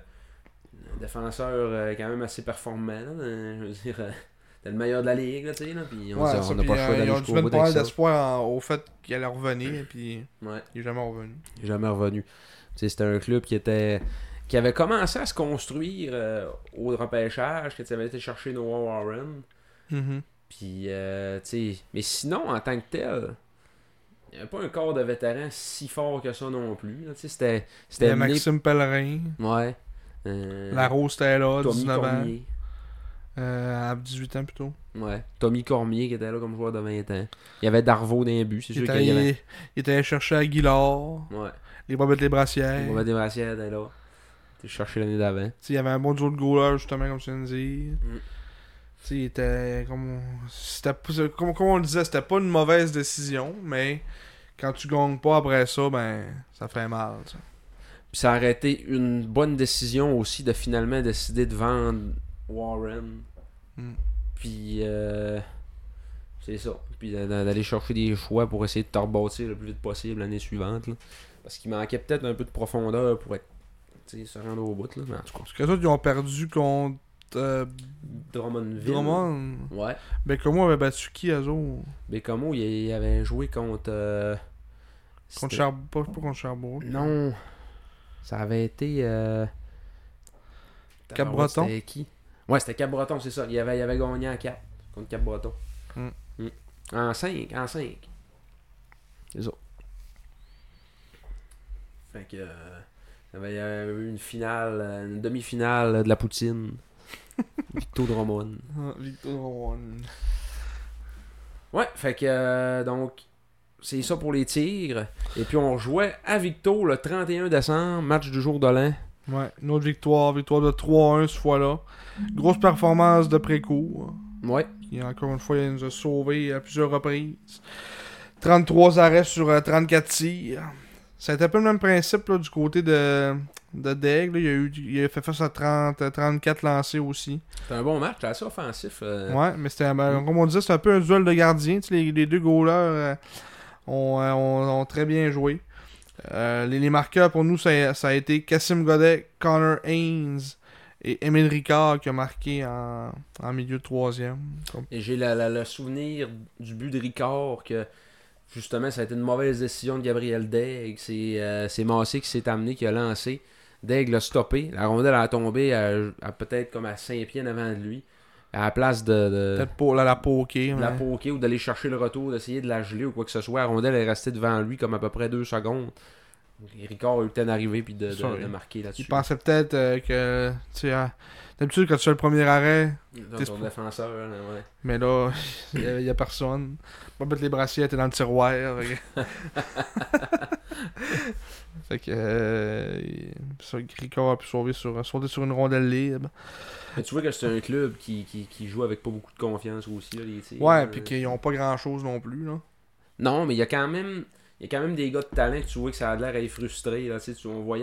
quand même assez performant. Là, je veux dire, c'était le meilleur de la ligue. Là, tu sais, là, puis on n'a pas le choix d'aller jusqu'au bout. Ils ont pas mal d'espoir au fait qu'il allait revenir. Puis il est jamais revenu. Il est jamais revenu. Tu sais, c'était un club qui avait commencé à se construire au repêchage, que tu avais été chercher Noah Warren. Puis, tu sais, mais sinon, en tant que tel, il n'y avait pas un corps de vétéran si fort que ça non plus. Tu sais, c'était Maxime Pellerin. Ouais. La Rose était là, Tommy 19 Cormier. À 18 ans plutôt. Ouais. Tommy Cormier qui était là comme joueur de 20 ans. Il y avait Darvaux dans les buts, c'est sûr qu'il y avait. Il était allé chercher Aguilar. Ouais. Les Bobettes les Brassières. Les Bobettes les Brassières étaient là. Tu cherché l'année d'avant. Il y avait un bon duo de goaler, justement, comme tu viens de dire. Il était comme on le disait, c'était pas une mauvaise décision, mais quand tu gagnes pas après ça, ben ça fait mal. T'sais. Puis ça aurait été une bonne décision aussi de finalement décider de vendre Warren. Puis c'est ça. Puis d'aller chercher des choix pour essayer de te rebâtir le plus vite possible l'année suivante. Là. Parce qu'il manquait peut-être un peu de profondeur pour être se rendre au bout. Là. Mais en tout cas. Parce que les autres, ils ont perdu contre Drummondville. Drummond. Ouais. Bécomo avait battu qui, Azo? Bécomo, il avait joué contre... contre Sherbrooke. Pas contre Sherbrooke. Non. Ça avait été... Cap-Breton. C'était qui? Ouais, c'était Cap-Breton, c'est ça. Il avait gagné en 4 contre Cap-Breton. En 5. C'est ça. Fait que... il y avait eu une finale, une demi-finale de la poutine. Victo Drummond. Victo Drummond. Ouais, fait que donc c'est ça pour les Tigres. Et puis on jouait à Victo le 31 décembre, match du jour de l'an. Ouais, une autre victoire de 3-1 ce fois-là. Grosse performance de Précourt. Ouais. Qui, encore une fois, il nous a sauvés à plusieurs reprises. 33 arrêts sur 34 tirs. Ça a été un peu le même principe là, du côté de Daigle. Il a fait face à 34 lancés aussi. C'était un bon match, c'était assez offensif. Ouais, mais c'était, comme on disait, c'était un peu un duel de gardiens. Les deux goalers ont très bien joué. Les marqueurs pour nous, ça a été Cassim Godet, Connor Haynes Et Émile Ricard qui a marqué en milieu de troisième. Et j'ai le souvenir du but de Ricard que justement ça a été une mauvaise décision de Gabriel Daigle. C'est Massé qui s'est amené, qui a lancé. Daigle l'a stoppé. La rondelle a tombé à peut-être comme à 5 pieds en avant de lui. À la place de peut-être pour la poker. la poker ou d'aller chercher le retour, d'essayer de la geler ou quoi que ce soit. La rondelle est restée devant lui comme à peu près 2 secondes. Et Ricard a eu le temps d'arriver puis de marquer là-dessus. Il pensait peut-être que, tu sais, d'habitude quand tu fais le premier arrêt, Dans ton défenseur, là, ouais. Mais là, il y a personne. Pas mettre les brassiers, était dans le tiroir. Fait que ça, Ricard a pu sauter sur une rondelle libre. Mais tu vois que c'est un club qui joue avec pas beaucoup de confiance aussi. Là, les tirs, ouais, puis qu'ils ont pas grand-chose non plus. Là. Non, mais il y a quand même des gars de talent que tu vois que ça a l'air à les frustrer. Là, on voyait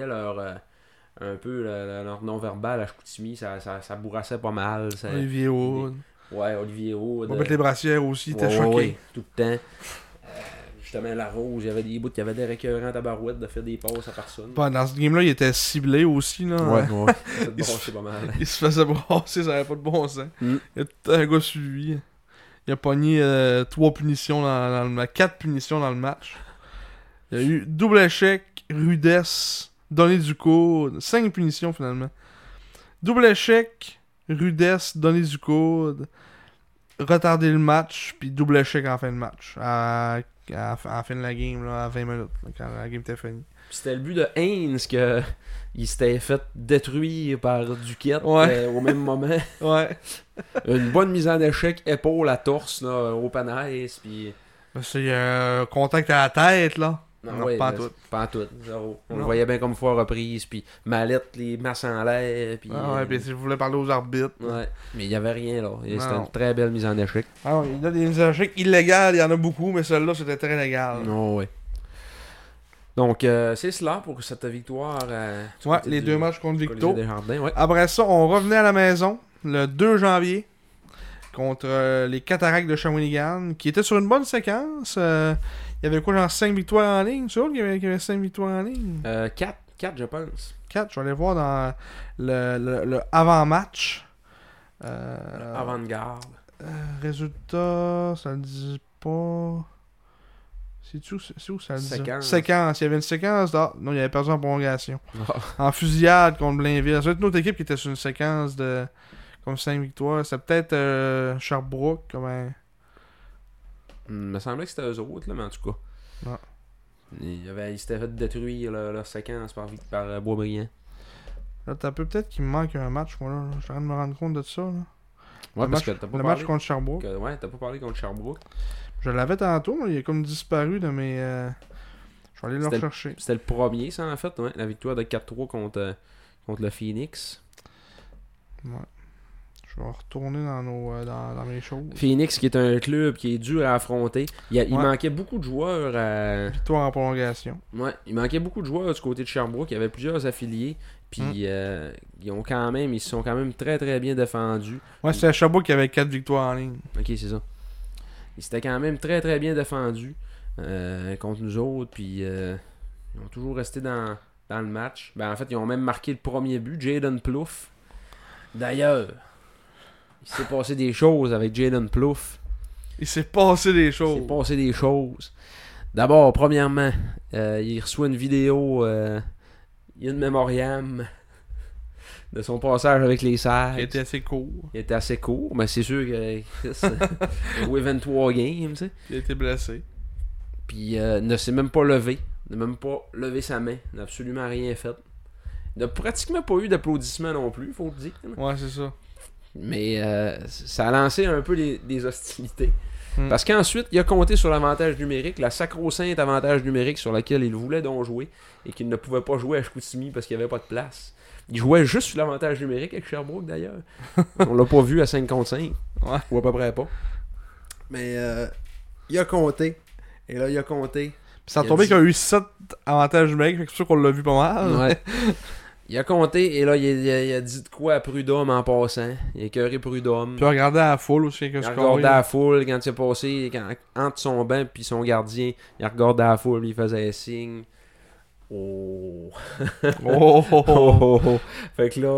un peu leur non-verbal à Chicoutimi, ça bourrassait pas mal. Olivier Wood. Ouais, Olivier Wood. On va mettre les brassières aussi, t'es choqué. Ouais, tout le temps. Justement, la Rose, il y avait des bouts qui avaient des récurrents tabarouettes de faire des passes à personne. Bah, dans ce game-là, il était ciblé aussi. Là. Ouais. Il se pas mal. Il se faisait brasser, ça avait pas de bon sens. Il y a tout un gars suivi. Il a pogné 3 punitions dans le match. 4 punitions dans le match. Il y a eu double échec, rudesse, donner du coude. 5 punitions finalement. Double échec, rudesse, donner du coude, retarder le match, puis double échec en fin de match. À la fin de la game, là, à 20 minutes, là, quand la game était finie. Puis c'était le but de Haynes que il s'était fait détruire par Duquette au même moment. Ouais. Une bonne mise en échec, épaule à torse, là, au panaise, puis... C'est contact à la tête, là. Non, ouais, pas en tout. Zéro. On le voyait bien comme fois reprise, puis Mallette, les masses en l'air, puis... Ah ouais, puis si je voulais parler aux arbitres. Ouais, mais il n'y avait rien, là. C'était une très belle mise en échec. Ah ouais, il y a des mises en échec illégales, il y en a beaucoup, mais celle-là, c'était très légal. Non, ouais. Donc, c'est cela pour cette victoire. Ouais, les 2 matchs contre Victo. Ouais. Après ça, on revenait à la maison le 2 janvier contre les Cataractes de Shawinigan, qui étaient sur une bonne séquence. Il y avait quoi, genre 5 victoires en ligne? Tu vois qu'il y avait 5 victoires en ligne? 4, je pense. 4, je vais aller voir dans le avant-match. Avant-garde. Résultat, ça le dit pas... C'est où ça le dit? Séquence. Il y avait une séquence. Non, il avait perdu en prolongation. En fusillade contre Blainville. C'est une autre équipe qui était sur une séquence de comme 5 victoires. C'était peut-être Sherbrooke. Il me semblait que c'était eux autres, là, mais en tout cas. Non. Ils s'étaient fait détruire leur séquence par Boisbriand. Là, peut-être qu'il me manque un match, moi, là. Je suis en train de me rendre compte de ça, là. Ouais, parce que t'as pas le parlé... match contre Sherbrooke. Ouais, t'as pas parlé contre Sherbrooke. Je l'avais tantôt, mais il a comme disparu de mes... Je vais aller le rechercher. C'était le premier, ça, en fait, ouais. La victoire de 4-3 contre le Phoenix. Ouais. Je vais retourner dans mes choses. Phoenix, qui est un club qui est dur à affronter. Il manquait beaucoup de joueurs à... Victoire en prolongation. Ouais, il manquait beaucoup de joueurs du côté de Sherbrooke. Il y avait plusieurs affiliés. Puis ils se sont quand même très très bien défendus. Ouais, c'était Sherbrooke qui avait 4 victoires en ligne. Ok, c'est ça. Ils s'étaient quand même très très bien défendus contre nous autres. Puis ils ont toujours resté dans le match. Ben, en fait, ils ont même marqué le premier but, Jaden Plouffe. D'ailleurs, il s'est passé des choses avec Jaden Plouffe. Il s'est passé des choses. D'abord, premièrement, il reçoit une vidéo in memoriam de son passage avec les Sags. Il était assez court. Mais c'est sûr que il a joué 23 games, tu sais. Il a été blessé. Puis ne s'est même pas levé. N'a même pas levé sa main. N'a absolument rien fait. Il n'a pratiquement pas eu d'applaudissements non plus, faut le dire. Ouais, c'est ça. Mais ça a lancé un peu des hostilités. Parce qu'ensuite, il a compté sur l'avantage numérique, la sacro-sainte avantage numérique sur laquelle il voulait donc jouer et qu'il ne pouvait pas jouer à Chicoutimi parce qu'il n'y avait pas de place. Il jouait juste sur l'avantage numérique avec Sherbrooke d'ailleurs. On l'a pas vu à 5 contre 5. Ouais. Ou à peu près pas. Mais il a compté. Et là, il a compté. Puis ça a tombé qu'il a eu 7 avantages numériques, c'est sûr qu'on l'a vu pas mal. Ouais. Il a compté et là, il a dit de quoi à Prud'homme en passant. Il a écœuré Prud'homme. Puis il a regardé à la foule aussi. Il a regardé à la foule quand il a passé entre son banc et son gardien. Il a regardé à la foule, il faisait un signe. Oh. Oh. Fait que là,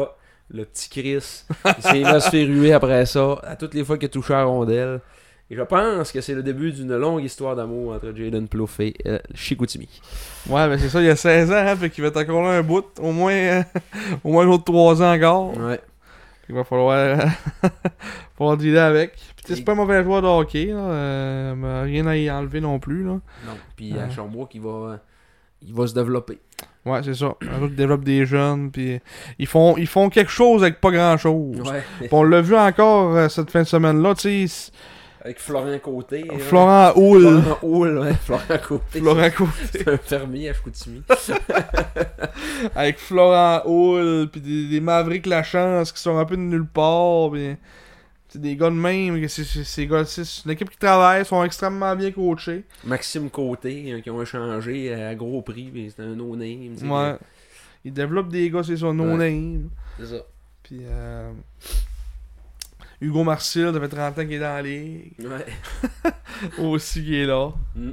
Le petit Chris. Il s'est mis à se faire ruer après ça, à toutes les fois qu'il a touché à la rondelle. Et je pense que c'est le début d'une longue histoire d'amour entre Jaden Plouffe et Chicoutimi. Ouais, ben c'est ça, il y a 16 ans, hein, fait qu'il va être encore là un bout, au moins, au moins l'autre 3 ans encore. Ouais. Il va falloir dealer avec. Puis tu sais, c'est pas un mauvais joueur de hockey, là, mais rien à y enlever non plus, là. Non, puis à Sherbrooke, il va se développer. Ouais, c'est ça. Un autre développe des jeunes, puis ils font quelque chose avec pas grand-chose. Ouais. Puis on l'a vu encore cette fin de semaine-là, tu sais. Avec Florent Côté. Florent Houle. Florent Houle, ouais. Florent Côté. Florent Côté. C'est un fermier à Chicoutimi. Avec Florent Houle, puis des Mavericks La Chance qui sont un peu de nulle part, puis c'est des gars de même, c'est une équipe qui travaille, sont extrêmement bien coachés. Maxime Côté, qui ont échangé à gros prix, mais c'était un no-name. Ouais. Ils développent des gars, c'est ça, no-name. C'est ça. Puis Hugo Marcel, ça fait 30 ans qu'il est dans la ligue. Ouais. Aussi qui est là. Mm.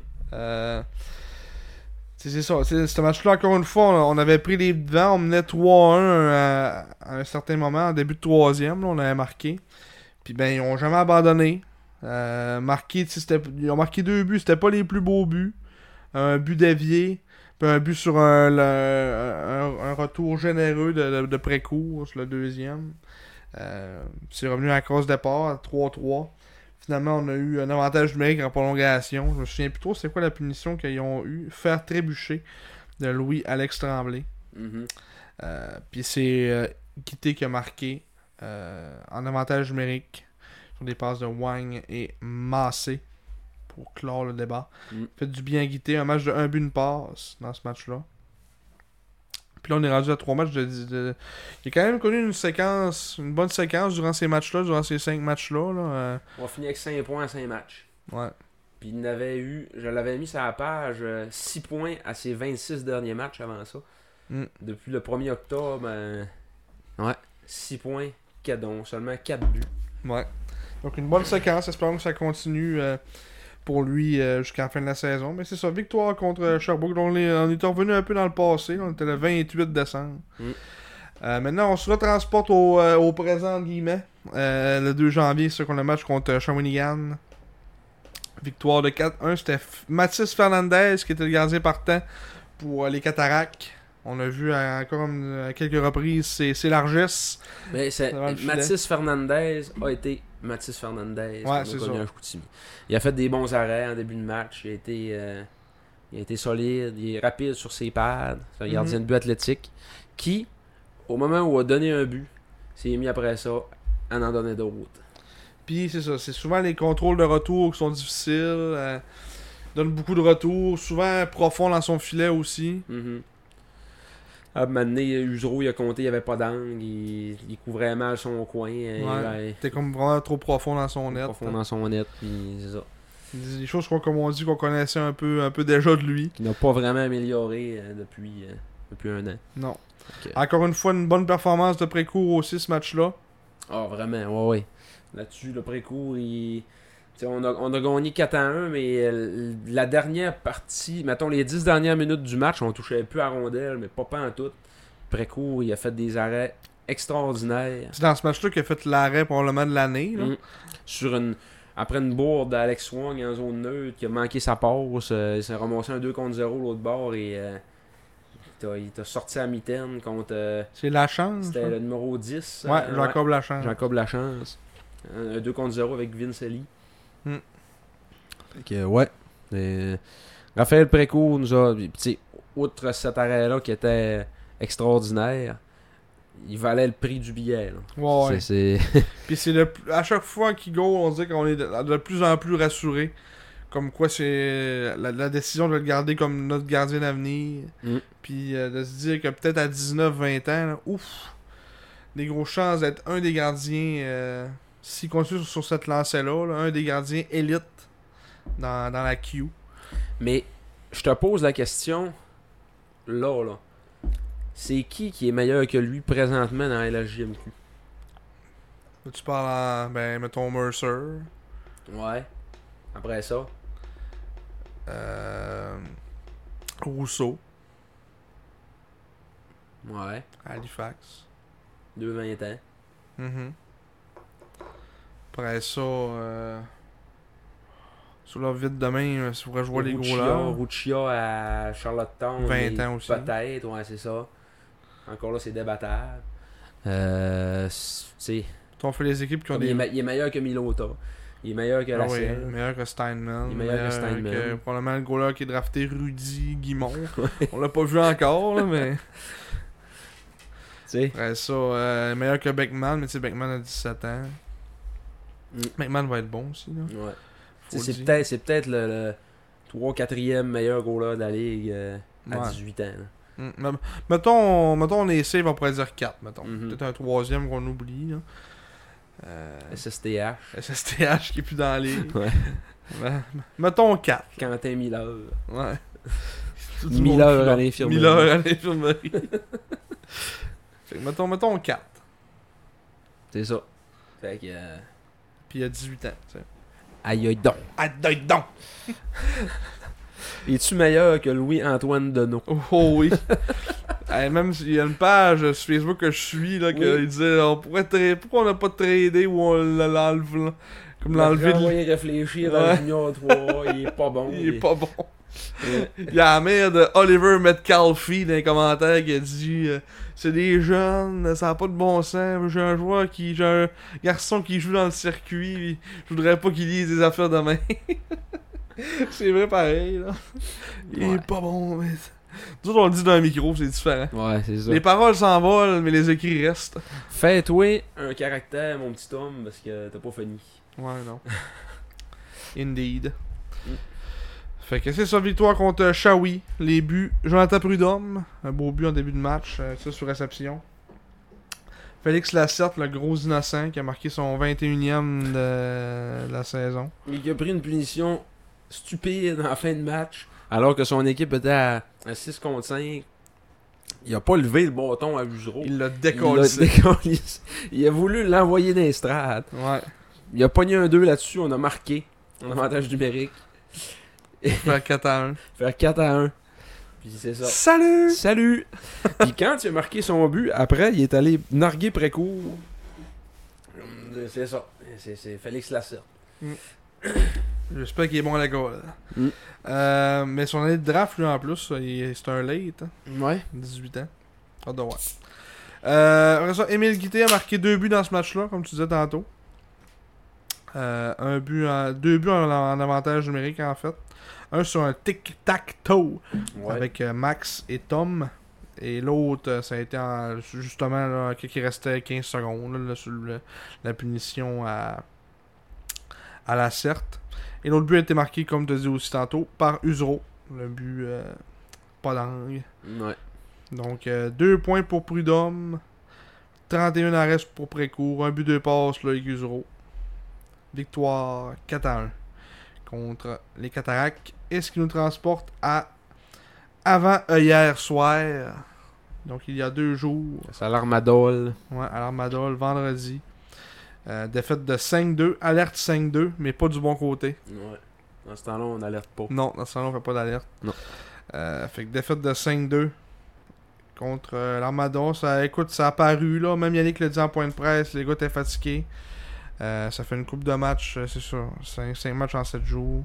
C'est ça. Ce match-là, encore une fois, on avait pris les devants. On menait 3-1 à un certain moment, en début de troisième. Là, on avait marqué. Puis ben, ils ont jamais abandonné. Ils ont marqué 2 buts. C'était pas les plus beaux buts. Un but dévié. Puis un but sur un retour généreux de pré-cours, le deuxième. C'est revenu à cause départ, à 3-3. Finalement, on a eu un avantage numérique en prolongation. Je me souviens plus trop c'est quoi la punition qu'ils ont eu. Faire trébucher de Louis-Alex Tremblay. Mm-hmm. Puis c'est Guité qui a marqué en avantage numérique sur des passes de Wang et Massé pour clore le débat. Fait du bien à Guité. Un match de 1 but, une passe dans ce match-là. Puis là, on est rendu à 3 matchs Il a quand même connu une bonne séquence durant ces matchs-là, durant ces 5 matchs-là. Là. On a fini avec 5 points à 5 matchs. Ouais. Puis il n'avait eu, je l'avais mis sur la page, 6 points à ses 26 derniers matchs avant ça. Depuis le 1er octobre, 6 points, seulement 4 buts. Ouais. Donc une bonne séquence, espérons que ça continue pour lui jusqu'à la fin de la saison. Mais c'est ça, victoire contre Sherbrooke. Donc on est revenu un peu dans le passé. On était le 28 décembre. Maintenant, on se retransporte au présent, entre guillemets. Le 2 janvier, c'est qu'on a le match contre Shawinigan. Victoire de 4-1. C'était Mathis Fernandez qui était le gardien partant pour les Cataractes. On a vu encore à quelques reprises ses largesses. Mais Mathis Fernandez a été Mathis Fernandez. Ouais, c'est ça. Il a fait des bons arrêts en début de match. Il a été solide. Il est rapide sur ses pads. C'est un gardien de but athlétique qui, au moment où il a donné un but, s'est mis après ça à en donner d'autres. Puis c'est ça. C'est souvent les contrôles de retour qui sont difficiles. Donne beaucoup de retours. Souvent profond dans son filet aussi. Maintenant, Usereau, il a compté, il n'y avait pas d'angle, il couvrait mal son coin. C'était comme vraiment trop profond dans son net. Profond dans son net, puis c'est ça. Des choses comme on dit qu'on connaissait un peu déjà de lui. Qui n'a pas vraiment amélioré depuis 1 an. Non. Okay. Encore une fois, une bonne performance de précourt aussi ce match-là. Ah, vraiment, ouais. Là-dessus, le précourt, on a gagné 4-1, mais la dernière partie, mettons les 10 dernières minutes du match, on touchait plus à rondelle, mais pas en tout. Précourt, il a fait des arrêts extraordinaires. C'est dans ce match-là qu'il a fait l'arrêt probablement de l'année. Après une bourde d'Alex Wong en zone neutre, qui a manqué sa passe, il s'est ramassé un 2-0 l'autre bord et il t'a sorti à mitaine contre... c'est Lachance. C'était le numéro 10. Ouais, Jacob Lachance. Jacob Lachance. Un 2-0 avec Vince Lee. Ouais. Raphaël Précourt nous a... Outre cet arrêt-là qui était extraordinaire, il valait le prix du billet. Là. Ouais. Puis à chaque fois qu'il go, on dit qu'on est de plus en plus rassuré. Comme quoi c'est la décision de le garder comme notre gardien d'avenir. Puis de se dire que peut-être à 19-20 ans, là, ouf, des grosses chances d'être un des gardiens, s'il continue sur cette lancée-là, un des gardiens élite dans la Q. Mais je te pose la question, là. C'est qui est meilleur que lui présentement dans la LHJMQ? Tu parles mettons Mercer. Ouais. Après ça. Rousseau. Ouais. Halifax. 2-20 ans. Mhm. Après ça, sur leur vite demain, si je vois les gros là. Ruccia à Charlottetown. 20 ans aussi. Peut-être, ouais, c'est ça. Encore là, c'est débattable. C'est... On fait les équipes qui ont des. Il est meilleur que Milota. Il est meilleur que Ah oui, Lasselle. meilleur que Steinman. Il est meilleur que Steinman. Probablement le goaler qui est drafté Rudy Guimond. On l'a pas vu encore, là, mais. T'sais. Après ça, meilleur que Beckman, mais tu sais, Beckman a 17 ans. Beckman va être bon aussi, là. Ouais. Faut C'est le peut-être le 3-4e meilleur goaler de la ligue à Ouais. 18 ans. Là. Mettons, on est safe, on pourrait dire 4, mettons. Mhm. Peut-être un troisième qu'on oublie, là. SSTH. SSTH qui est plus dans la ligue. Ouais. Mettons 4. Quentin Miller. Ouais. Miller à l'infirmerie. Miller à l'infirmerie. Fait que mettons 4. C'est ça. Fait que... Puis il a 18 ans, tu sais. Aïe aïe donc. Aïe donc! Es-tu meilleur que Louis-Antoine Deneau? Oh oui. Hey, même s'il y a une page sur Facebook que je suis là, Oui. il disait pourquoi on n'a pas tradé ou on l'enlève là? Comme l'enlever de envoyer réfléchir Ouais. à la Junior 3, il est pas bon. il est pas bon. Il y a la mère de Oliver Metcalfe dans les commentaires qui a dit c'est des jeunes, ça n'a pas de bon sens. J'ai un garçon qui joue dans le circuit, je voudrais pas qu'il lise des affaires de main. C'est vrai pareil là. Il Ouais. est pas bon, mais. Nous autres, on le dit dans un micro, c'est différent. Ouais, c'est ça. Les paroles s'envolent, mais les écrits restent. Fais-toi un caractère, mon petit homme, parce que t'as pas fini. Ouais, non. Indeed. Fait que c'est ça, victoire contre Shawi. Les buts, Jonathan Prudhomme, un beau but en début de match, ça sur réception. Félix Lacerte, le gros innocent, qui a marqué son 21e de la saison. Il a pris une punition stupide en fin de match, alors que son équipe était à 6 contre 5. Il a pas levé le bâton à Usereau. Il l'a Il l'a décollé. décollé. Il a voulu l'envoyer dans les strates. Ouais. Il a pogné un 2 là-dessus, on a marqué. En avantage numérique. Faire 4-1. Faire 4-1. Puis c'est ça. Salut! Salut! Puis quand il a marqué son but, après, il est allé narguer précourt. C'est ça. C'est Félix Lacerte. J'espère qu'il est bon à la goal. Mm. Mais son année de draft, lui, en plus, c'est un late. Hein. Ouais. 18 ans. Hâte de voir. Après ça, Émile Guité a marqué 2 buts dans ce match-là, comme tu disais tantôt. Deux buts en avantage numérique, en fait. Un sur un tic-tac-toe avec Max et Tom. Et l'autre, ça a été justement là, qu'il restait 15 secondes là, sur la punition à la Certe. Et l'autre but a été marqué, comme tu as dit aussi tantôt, par Usereau. Le but pas d'angle. Ouais. Donc 2 points pour Prudhomme, 31 arrêts pour Précourt, un but 2 passes là, avec Usereau. Victoire 4-1 contre les Cataractes. Et ce qui nous transporte à avant hier soir. Donc il y a 2 jours. C'est à l'Armadol. Ouais, à l'Armadol, vendredi. Défaite de 5-2, alerte 5-2, mais pas du bon côté. Ouais. Dans ce temps-là, on n'alerte pas. Non, dans ce temps-là, on fait pas d'alerte. Non. Fait que défaite de 5-2 contre l'Armadon. Écoute, ça a paru, là. Même Yannick le dit en point de presse, les gars étaient fatigués. Ça fait une couple de matchs, c'est sûr. 5 matchs en 7 jours.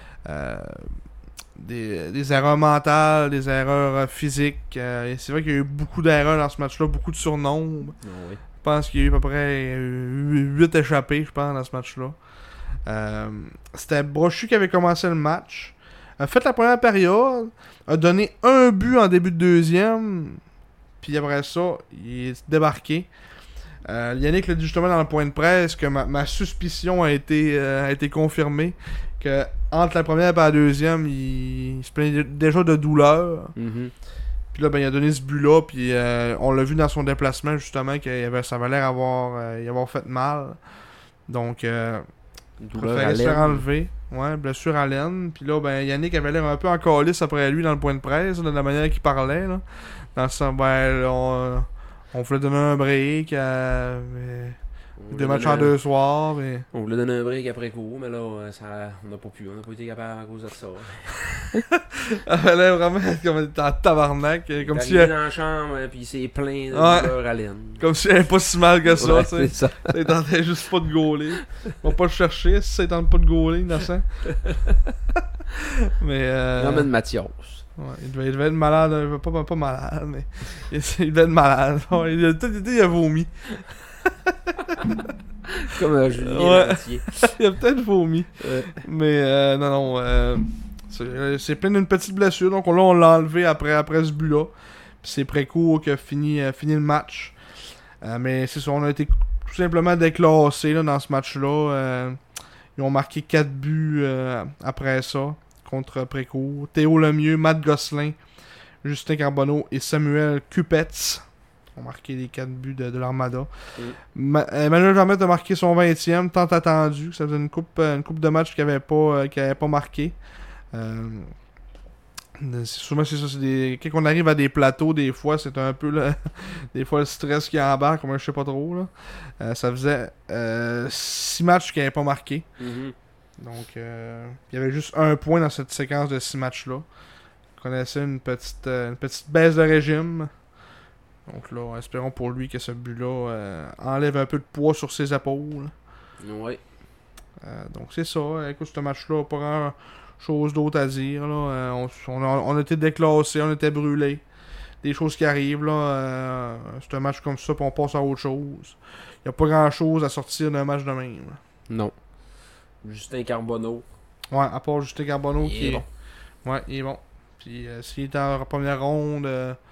Des erreurs mentales, des erreurs physiques. C'est vrai qu'il y a eu beaucoup d'erreurs dans ce match-là, beaucoup de surnombres. Ah oui. Je pense qu'il y a eu à peu près 8 échappés, je pense, dans ce match-là. C'était Brochu qui avait commencé le match. A fait la première période. A donné un but en début de deuxième. Puis après ça, il est débarqué. Yannick l'a dit justement dans le point de presse que ma suspicion a été confirmée. Que entre la première et la deuxième, il se plaignait déjà de douleur. Mm-hmm. Puis là, ben, il a donné ce but-là, puis on l'a vu dans son déplacement, justement, que ça avait l'air y avoir fait mal. Donc, il préférait se faire enlever. Ouais, blessure à l'aine. Puis là, ben, Yannick avait l'air un peu en calice après lui dans le point de presse, de la manière qu'il parlait. Là. Dans le sens, ben, on voulait donner un break. 2 matchs en 2 soirs, mais... On voulait donner un break après coup, mais là, on n'a pas pu. On n'a pas été capable à cause de ça. Là, vraiment, comme on était en tabarnak. Comme si... dans la chambre, puis c'est plein de douleur à laine. Comme si elle avait pas si mal que ça, Ouais, tu sais. c'est ça. Il tentait juste pas de gauler. On va pas le chercher si ça tente pas de gauler, innocent. Mais... Non, mais de Mathias. Ouais, il devait être malade, pas malade, mais il devait être malade. Ouais, il a vomi. Comme Julien Ouais. Lantier. Il a peut-être vomi. Mais non, c'est plein d'une petite blessure. Donc là, on l'a enlevé après ce but-là. Puis c'est Précourt qui a fini le match. Mais c'est ça, on a été tout simplement déclassés là, dans ce match-là. Ils ont marqué 4 buts après ça contre Précourt. Théo Lemieux, Matt Gosselin, Justin Carbonneau et Samuel Cupetz ont marqué les 4 buts de l'Armada. Emmanuel Vermette a marqué son 20e, tant attendu. Ça faisait une coupe de matchs qu'il n'avait pas marqué. Souvent, c'est ça. Quand on arrive à des plateaux, des fois, c'est un peu des fois le stress qui embarque, comme je sais pas trop. Là. Ça faisait 6 matchs qu'il n'avait pas marqué. Mm-hmm. Donc, il y avait juste 1 point dans cette séquence de 6 matchs-là. On connaissait une petite baisse de régime. Donc là, espérons pour lui que ce but-là enlève un peu de poids sur ses épaules. Ouais. Donc c'est ça. Écoute, ce match-là, pas grand chose d'autre à dire. Là. On a été déclassés, on était brûlés. Des choses qui arrivent. Là. C'est un match comme ça, puis on passe à autre chose. Il n'y a pas grand-chose à sortir d'un match de même. Là. Non. Justin Carbonneau. Ouais, à part Justin Carbonneau qui est bon. Ouais, il est bon. Puis s'il est en première ronde,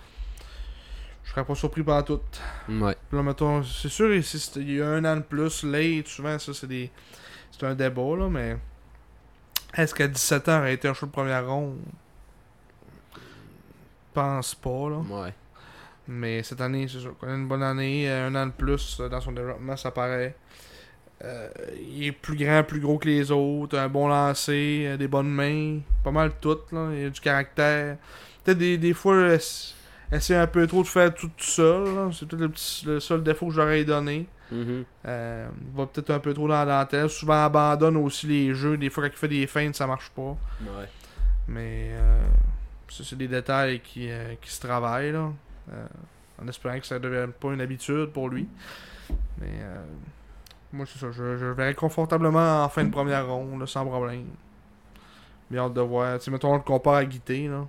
je serais pas surpris par tout. Ouais. Puis là, mettons, c'est sûr, il y a 1 an de plus, late, souvent, ça, c'est un débat, là, mais est-ce qu'à 17 ans, il aurait été un choix de première ronde? Je pense pas, là. Ouais. Mais cette année, c'est sûr, qu'on a une bonne année, 1 an de plus dans son développement, ça paraît. Il est plus grand, plus gros que les autres, un bon lancer, des bonnes mains, pas mal tout, là. Il a du caractère. Peut-être des fois, essayer un peu trop de faire tout seul, là. C'est peut-être le seul défaut que j'aurais donné. Mm-hmm. Il va peut-être un peu trop dans la dentelle. Souvent abandonne aussi les jeux. Des fois quand il fait des feintes, ça marche pas. Ouais. Mais ça, c'est des détails qui se travaillent là. En espérant que ça ne devienne pas une habitude pour lui. Mais moi c'est ça. Je le verrai confortablement en fin de première ronde, là, sans problème. Bien hâte de voir. T'sais, mettons on le compare à Guité, là.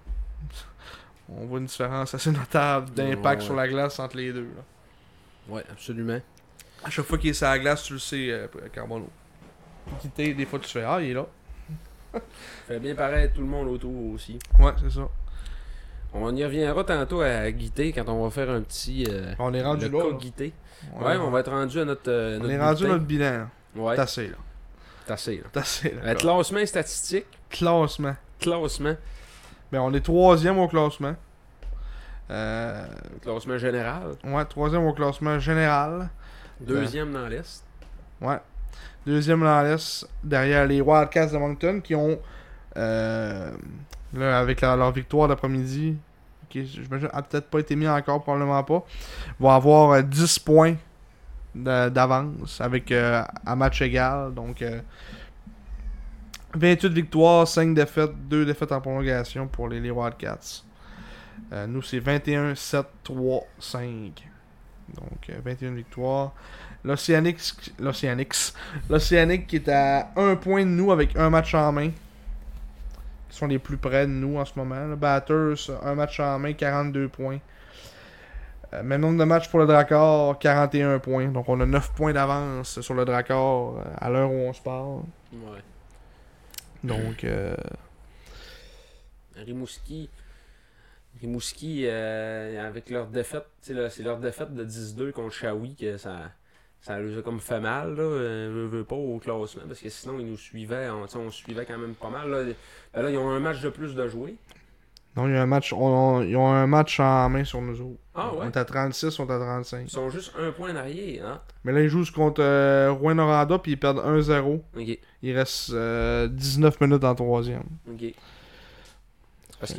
On voit une différence assez notable d'impact sur la glace entre les deux. Là. Ouais, absolument. À chaque fois qu'il est sur la glace, tu le sais, Carbonneau. Guité, des fois tu fais il est là. Fait bien paraître tout le monde autour aussi. Ouais, c'est ça. On y reviendra tantôt à Guité quand on va faire un petit. On est rendu le là. cas Guité. Ouais, on va être rendu à notre. On est rendu à notre bilan. Ouais. T'as assez, là. T'as assez, là. T'as assez, là. Classement statistique. Classement. Classement. Ben, on est 3e au classement. Classement général. Ouais, 3e au classement général. 2e dans l'Est. Ouais. 2e dans l'Est, derrière les Wildcats de Moncton qui ont, là, avec leur victoire d'après-midi, qui j'imagine a peut-être pas été mis encore, probablement pas, vont avoir 10 points d'avance avec à match égal. Donc, 28 victoires, 5 défaites, 2 défaites en prolongation pour les Wildcats. Nous, c'est 21, 7, 3, 5. Donc, 21 victoires. L'Océanique qui est à 1 point de nous avec un match en main. Qui sont les plus près de nous en ce moment. Le Batters, un match en main, 42 points. Même nombre de matchs pour le Drakkar, 41 points. Donc, on a 9 points d'avance sur le Drakkar à l'heure où on se parle. Ouais. Donc, Rimouski, avec leur défaite, c'est leur défaite de 10-2 contre Shawi que ça nous a comme fait mal, là. Je veux pas au classement, parce que sinon ils nous suivaient, on suivait quand même pas mal. Là, ils ont un match de plus de jouer. non, il y a un match, ils ont un match en main sur nous autres. Ah ouais? On est à 36, on est à 35. Ils sont juste un point en arrière, hein? Mais là, ils jouent contre Rouyn-Noranda, puis ils perdent 1-0. Ok. Il reste 19 minutes en 3e. Ok. C'est parce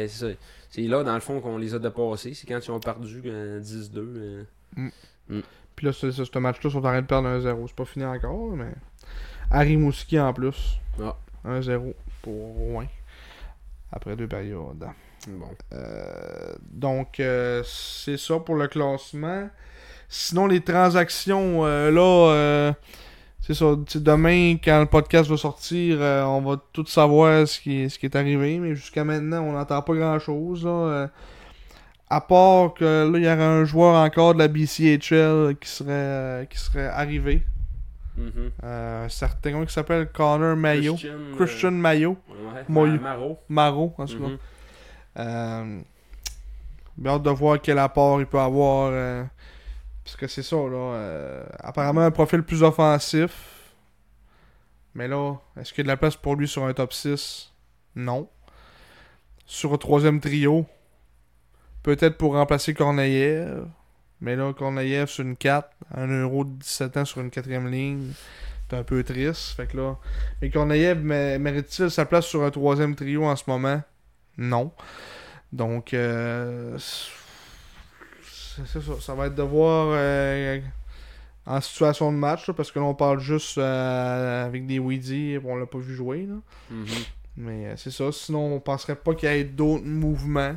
c'est là, dans le fond, qu'on les a dépassés. C'est quand ils ont perdu 10-2. Puis là, ce match-là, ils sont en train de perdre 1-0. C'est pas fini encore, mais. À Rimouski en plus. Ah. 1-0 pour Rouen. Après 2 périodes. Bon. Donc, c'est ça pour le classement. Sinon, les transactions, là, c'est ça. Demain, quand le podcast va sortir, on va tout savoir ce qui est arrivé. Mais jusqu'à maintenant, on n'entend pas grand-chose. Là, à part que là, il y aurait un joueur encore de la BCHL qui serait arrivé. Mm-hmm. Certain, comment il s'appelle? Connor Mayo. Christian Mayo. Ouais, Maro, en tout cas. J'ai hâte de voir quel apport il peut avoir. Parce que c'est ça, là. Apparemment, un profil plus offensif. Mais là, est-ce qu'il y a de la place pour lui sur un top 6? Non. Sur un troisième trio, peut-être pour remplacer Korneyev. Mais là, Korneyev sur une 4, un euro de 17 ans sur une 4ème ligne, c'est un peu triste. Fait que là. Mais Korneyev mérite-t-il sa place sur un troisième trio en ce moment? Non. Donc, c'est ça. Ça va être de voir en situation de match, là, parce que là, on parle juste avec des Weedy, on l'a pas vu jouer. Là. Mm-hmm. Mais c'est ça. Sinon, on penserait pas qu'il y ait d'autres mouvements.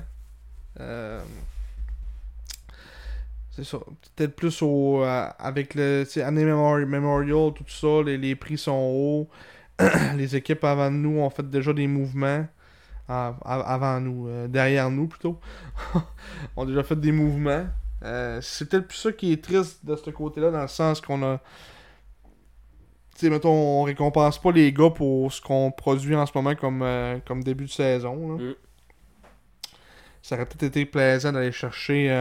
C'est ça. Peut-être plus avec le année Memorial, tout ça, les prix sont hauts. Les équipes avant nous ont fait déjà des mouvements. Avant nous, derrière nous plutôt. ont déjà fait des mouvements. C'est peut-être plus ça qui est triste de ce côté-là, dans le sens qu'on a. Tu sais, mettons, on récompense pas les gars pour ce qu'on produit en ce moment comme début de saison. Là. Ça aurait peut-être été plaisant d'aller chercher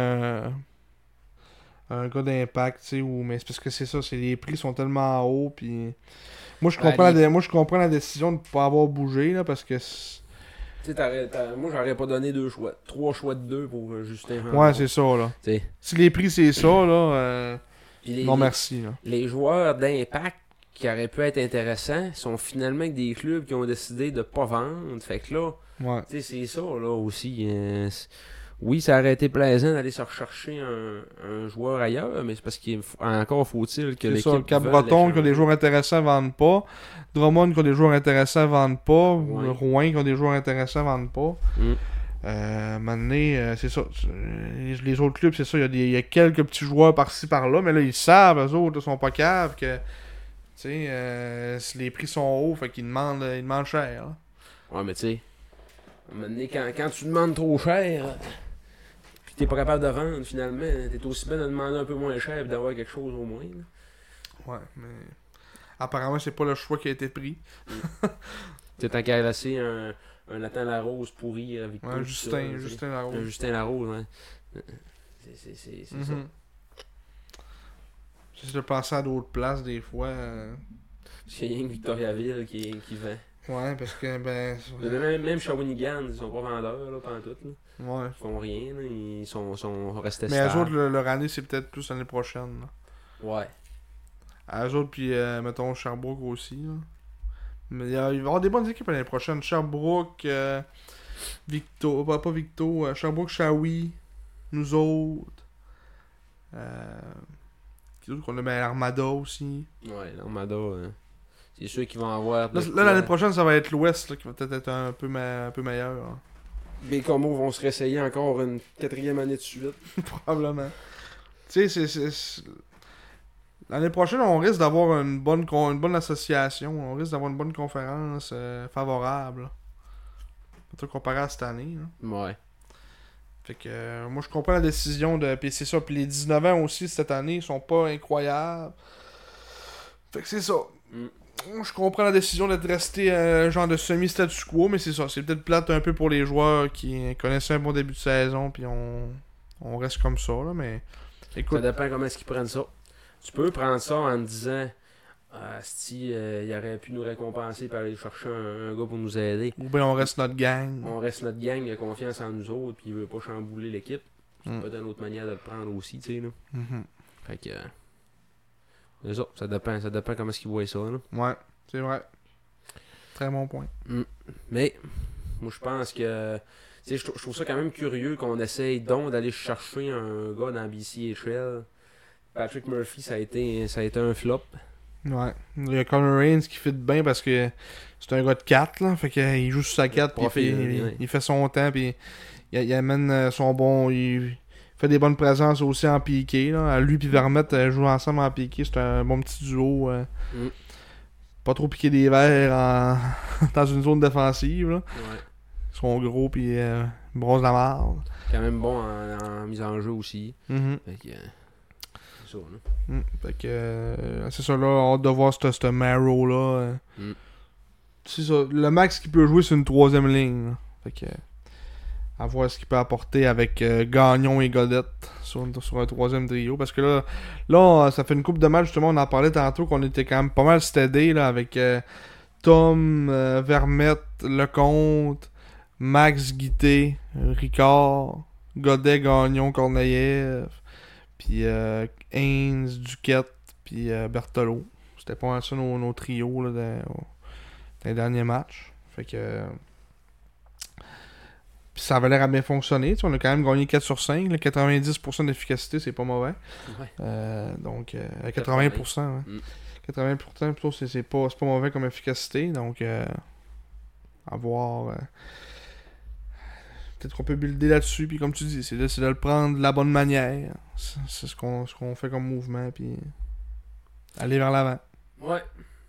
un gars d'impact, tu sais, mais c'est parce que c'est ça, les prix sont tellement hauts, puis moi je comprends la décision de pas avoir bougé, là, parce que moi j'aurais pas donné 3 choix de 2 pour Justin. Ouais, c'est ça, là. T'sais. Si les prix c'est ça, là, non merci, là. Les joueurs d'impact qui auraient pu être intéressants sont finalement avec des clubs qui ont décidé de pas vendre, fait que là, ouais. c'est ça, là, aussi. Oui, ça aurait été plaisant d'aller se rechercher un joueur ailleurs, mais c'est parce qu'encore faut-il que l'équipe. C'est ça, le Cap-Breton qui a des joueurs intéressants vendent pas. Drummond qui a des joueurs intéressants vendent pas. Ouais. Rouen qui a des joueurs intéressants vendent pas. Maintenant, c'est ça. Les autres clubs, c'est ça. Il y a quelques petits joueurs par-ci par-là, mais là, ils savent, eux autres, ils sont pas caves que. Tu sais, si les prix sont hauts, fait qu'ils demandent cher. Là. Ouais, mais tu sais. Quand tu demandes trop cher. Puis t'es pas capable de vendre finalement, t'es aussi bien de demander un peu moins cher et d'avoir quelque chose au moins. Là. Ouais, mais apparemment c'est pas le choix qui a été pris. T'es tant qu'à laisser un Nathan Larose pourri avec un Justin Larose. Un Justin Larose, ouais. C'est ça. J'essaie de penser à d'autres places des fois. Parce qu'il y a rien que Victoriaville qui vend. Ouais, parce que Même Shawinigan, ils sont pas vendeurs là, pendant tout. Là. Ouais. Ils font rien, là. Ils sont restés mais stables. eux autres, leur année, c'est peut-être plus l'année prochaine. Là. Ouais. Eux autres, puis mettons Sherbrooke aussi. Là. Mais il va y avoir des bonnes équipes l'année prochaine. Sherbrooke, Victo, pas Victo, Sherbrooke, Shawi, nous autres. Qui d'autre qu'on a? Ben, Armada aussi. Ouais, l'Armada, c'est sûr qu'ils vont avoir. Là, l'année prochaine, ça va être l'Ouest qui va peut-être être un peu meilleur. Hein. Les Comos vont se réessayer encore une 4e année de suite. Probablement. Tu sais, l'année prochaine, on risque d'avoir une bonne association. On risque d'avoir une bonne conférence favorable. Peut-être comparé à cette année. Là. Ouais. Fait que moi, je comprends la décision de. Puis c'est ça. Puis les 19 ans aussi, cette année, ils sont pas incroyables. Fait que c'est ça. Je comprends la décision d'être resté un genre de semi-statu quo, mais c'est ça. C'est peut-être plate un peu pour les joueurs qui connaissaient un bon début de saison, puis on reste comme ça, là, mais... Écoute, ça dépend comment est-ce qu'ils prennent ça. Tu peux prendre ça en te disant si il aurait pu nous récompenser par aller chercher un gars pour nous aider. Ou bien on reste notre gang. On reste notre gang, il a confiance en nous autres, puis il veut pas chambouler l'équipe. C'est peut-être une autre manière de le prendre aussi, tu sais, là. Fait que... c'est ça, ça dépend comment est-ce qu'ils voient ça, là. Ouais, c'est vrai. Très bon point. Mais, moi je pense que... Je trouve ça quand même curieux qu'on essaye donc d'aller chercher un gars dans BCHL Patrick Murphy, ça a été un flop. Ouais. Il y a Conor Reigns qui fit bien parce que c'est un gars de 4, là. Fait qu'il joue sur sa 4, puis il fait son temps, puis il amène son bon. Il fait des bonnes présences aussi en piqué, là. Lui et Vermette jouent ensemble en piqué. C'est un bon petit duo. Pas trop piquer des verres dans une zone défensive, là. Ouais. Ils sont gros, puis bronze la marde. Quand même bon en mise en jeu aussi. Fait que, c'est ça, là. Fait que c'est ça, là, on a hâte de voir ce Marrow-là. C'est ça, le max qu'il peut jouer, c'est une 3e ligne. Là. Fait que à voir ce qu'il peut apporter avec Gagnon et Godette sur un 3e trio. Parce que là, ça fait une couple de matchs, justement, on en parlait tantôt, qu'on était quand même pas mal steady, là, avec Tom, Vermette, Lecomte, Max Guité, Ricard, Godet, Gagnon, Corneillev, puis Haynes, Duquette, puis Berthelot. C'était pas mal ça nos trios là, dans les derniers matchs. Fait que puis ça avait l'air à bien fonctionner. On a quand même gagné 4 sur 5. Là, 90% d'efficacité, c'est pas mauvais. Ouais. Donc 80%. Ouais. 80% plutôt, c'est pas mauvais comme efficacité. Donc à voir. Peut-être qu'on peut builder là-dessus. Puis comme tu dis, c'est de le prendre de la bonne manière. C'est ce qu'on fait comme mouvement. Puis aller vers l'avant. Ouais.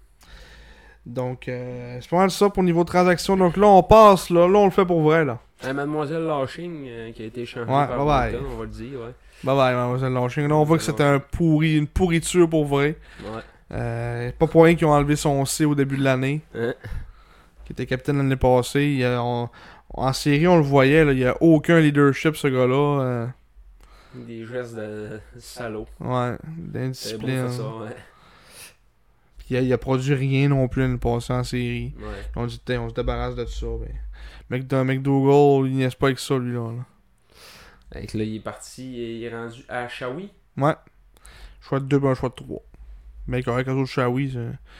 Donc c'est pas mal ça pour niveau transaction. Donc là, on passe. Là on le fait pour vrai. Là. Mademoiselle Lashing qui a été changée Ouais, par bye Bolton, on va le dire. Ouais. Bye bye, Mademoiselle Lashing. Là, on voit que c'était une pourriture pour vrai. Ouais. Pas pour rien qu'ils ont enlevé son C au début de l'année. Hein? Qui était capitaine l'année passée. En série, on le voyait. Là, il n'y a aucun leadership, ce gars-là. Des gestes de salaud. Ouais, C'est d'indiscipline. bon, ça, ouais. Puis il a produit rien non plus l'année passée en série. Ouais. On dit, on se débarrasse de tout ça. McDougall, il n'est pas avec ça, lui-là. Là. Là, il est parti, il est rendu à Shawi. Ouais. Choix de 2, un choix de 3. Mais avec un autre Shawi,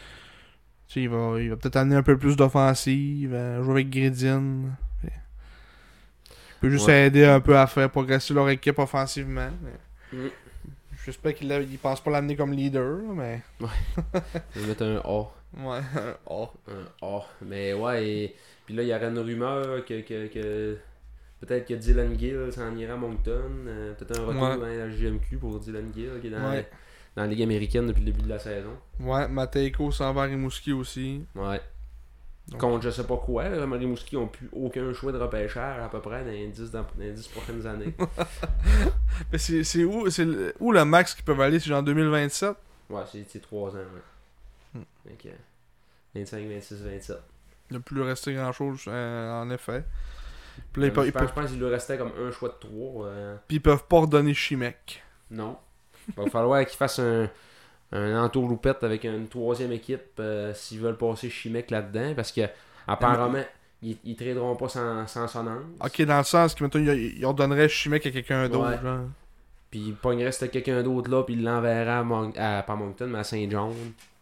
il va peut-être amener un peu plus d'offensive, jouer avec Gredin. Il peut juste aider un peu à faire progresser leur équipe offensivement. J'espère qu'il pense pas l'amener comme leader, mais... Ouais. Il va mettre un A. Ouais, un A. Un A. Mais ouais, et... puis là, il y aurait une rumeur que peut-être que Dylan Gill s'en ira à Moncton. Peut-être un retour dans la JMQ pour Dylan Gill, qui est dans la Ligue américaine depuis le début de la saison. Ouais, Matejko s'en va à Rimouski aussi. Ouais. Donc, contre je sais pas quoi, Rimouski n'ont plus aucun choix de repêchage à peu près dans les 10 prochaines années. Mais c'est où le max qu'ils peuvent aller? C'est genre 2027? Ouais, c'est 3 ans. Ouais. Donc, 25, 26, 27. Il ne plus rester grand-chose, en effet. Puis là, je pense qu'il lui restait comme un choix de 3. Puis ils peuvent pas redonner Chimec. Non. Il va falloir qu'il fasse un entourloupette avec une 3e équipe s'ils veulent passer Chimec là-dedans. Parce que apparemment, ils traderont pas sans Sonnance. Ok, dans le sens que maintenant ils redonneraient Chimec à quelqu'un d'autre. Ouais. Genre. Puis il pognerait c'était quelqu'un d'autre là, puis il l'enverra à pas Moncton, mais à Saint-John.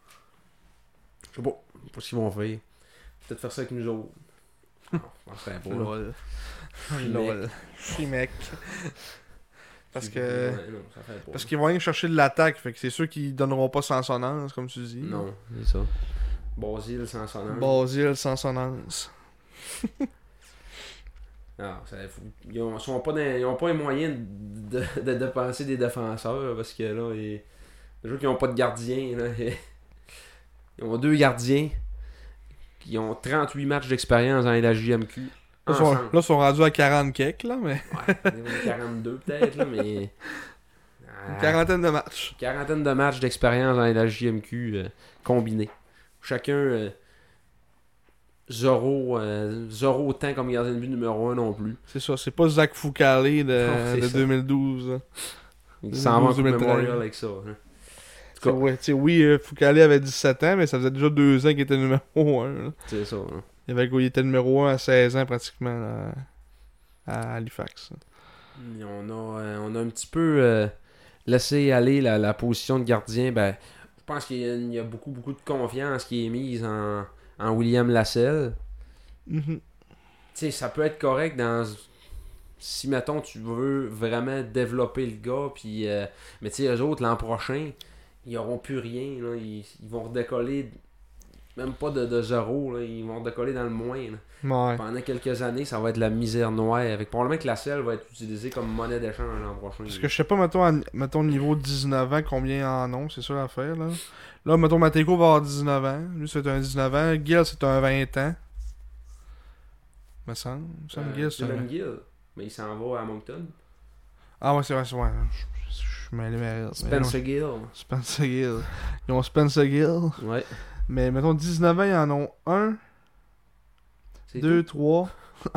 Je sais pas ce qu'ils vont faire. Peut-être faire ça avec nous autres. Non, je pense pas. Lol. Lol. Chimec. Parce que. Ouais, non, ça fait pas. Parce qu'ils vont rien chercher de l'attaque, fait que c'est sûr qu'ils donneront pas sans sonnance, comme tu dis. Non, c'est ça. Basile sans sonnance. Basile sans sonnance. Non, ils n'ont pas les moyens de dépenser des défenseurs parce que là, les joueurs qui n'ont pas de gardien, là, ils ont 2 gardiens qui ont 38 matchs d'expérience dans la JMQ. Là, ils sont rendus à 40 kek, là, mais. Ouais, 42 peut-être, là, mais. Une quarantaine de matchs. Quarantaine de matchs d'expérience dans la JMQ combinés. Chacun. Zéro temps comme gardien de but numéro 1 non plus. C'est ça, c'est pas Zach Foucault de 2012. Hein. Il s'en va en Memorial avec ça. Hein. Foucault avait 17 ans, mais ça faisait déjà 2 ans qu'il était numéro 1. Là. C'est ça. Hein. Il était numéro 1 à 16 ans pratiquement là, à Halifax. On a un petit peu laissé aller la position de gardien. Ben, je pense qu'il y a beaucoup de confiance qui est mise en William Lasselle. Mm-hmm. Ça peut être correct dans si, mettons, tu veux vraiment développer le gars, puis... mais tu sais, eux autres, l'an prochain, ils n'auront plus rien, là. Ils vont redécoller, même pas de zéro, là. Ils vont redécoller dans le moins, là. Ouais. Pendant quelques années, ça va être la misère noire. Avec probablement que la selle va être utilisée comme monnaie d'échange l'an prochain. Parce que je sais pas, mettons niveau 19 ans, combien en ont, c'est ça l'affaire, là. Là, mettons, Mateko va avoir 19 ans. Lui, c'est un 19 ans. Gill, c'est un 20 ans. Me semble. Gill, c'est un... Dylan Gill, mais il s'en va à Moncton. Ah ouais, c'est vrai, c'est vrai. Je suis mêlé, mais... Spencer Gill. Spencer Gill. Ils ont Spencer Gill. Ouais. Mais mettons, 19 ans, ils en ont 1, C'est 2, tout. 3...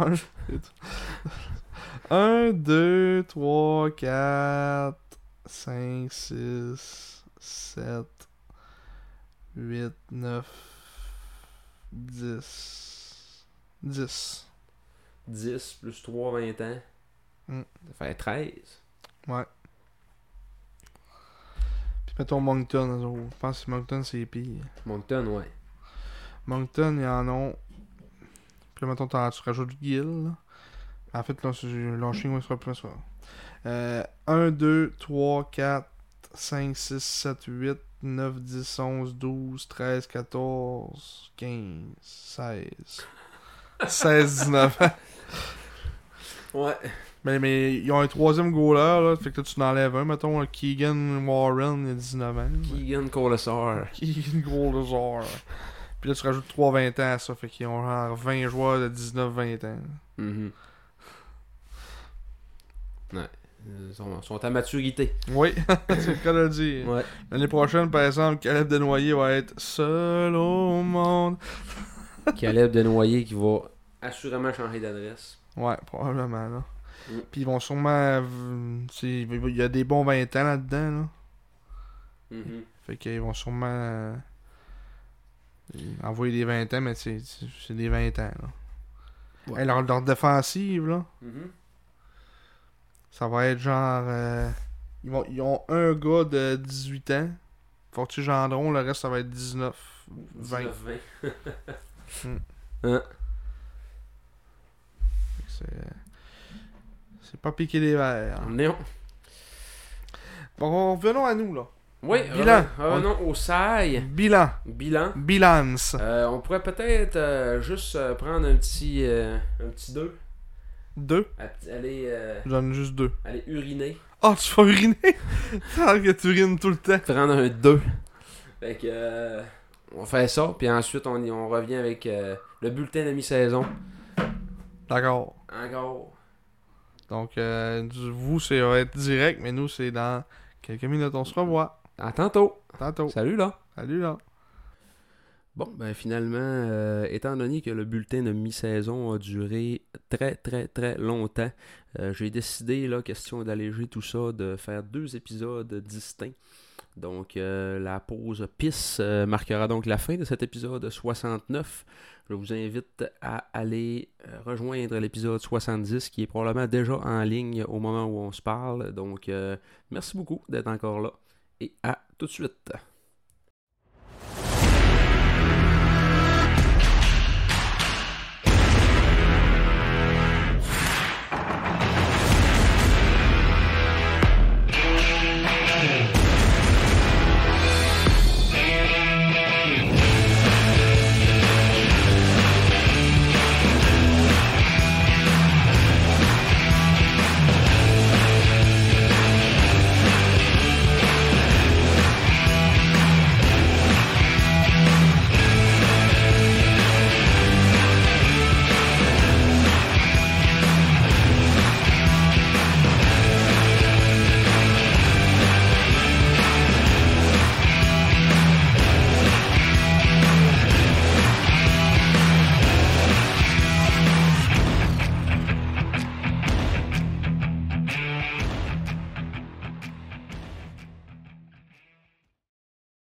1, 2, 3, 4, 5, 6, 7, 8, 9, 10. 10. 10 plus 3, 20 ans. Mm. Ça fait 13. Ouais. Puis mettons Moncton, eux autres. Je pense que Moncton, c'est pire. Moncton, ouais. Moncton, ils en ont... Puis là, mettons, tu rajoutes Gill, là. En fait, là, launching, ouais, sera plus ça. 1, 2, 3, 4, 5, 6, 7, 8, 9, 10, 11, 12, 13, 14, 15, 16. 16, 19 ans. Ouais. Mais ils ont un troisième goaler, là. Fait que là, tu n'enlèves un, mettons, Keegan Warren, il a 19 ans. Keegan Colasar. Keegan Goldazar. Puis là, tu rajoutes 3-20 ans à ça. Fait qu'ils ont genre 20 joueurs de 19-20 ans. Mhm. Ouais. Ils sont à maturité. Oui, c'est le cas de le dire. Ouais. L'année prochaine, par exemple, Caleb Desnoyers va être seul au monde. Caleb Desnoyers qui va assurément changer d'adresse. Ouais, probablement, là. Mm. Puis ils vont sûrement... il y a des bons 20 ans là-dedans, là. Mhm. Fait qu'ils vont sûrement envoyer des 20 ans, mais c'est des 20 ans, là. Ouais. Hey, leur défensive, là, Mhm. ça va être genre... ils ont un gars de 18 ans. Fortier Gendron, le reste, ça va être 19, 20. 19-20. Mm. Hein? C'est pas piquer des verres. Non. Bon, revenons à nous, là. Oui, Bilan. revenons au SAI. Bilan. Bilance. On pourrait peut-être juste prendre un petit 2. 2. J'en ai juste 2. Aller uriner. Oh, tu vas uriner? Tant que tu urines tout le temps. Prendre un 2. Fait que on fait ça, puis ensuite on revient avec le bulletin de mi-saison. D'accord. Encore. Donc, vous, ça va être direct, mais nous, c'est dans quelques minutes. On se revoit. À tantôt. Tantôt. Salut là. Salut, là. Bon, ben finalement, étant donné que le bulletin de mi-saison a duré très très très longtemps, j'ai décidé, là, question d'alléger tout ça, de faire 2 épisodes distincts. Donc, la pause pisse marquera donc la fin de cet épisode 69. Je vous invite à aller rejoindre l'épisode 70 qui est probablement déjà en ligne au moment où on se parle. Donc, merci beaucoup d'être encore là et à tout de suite.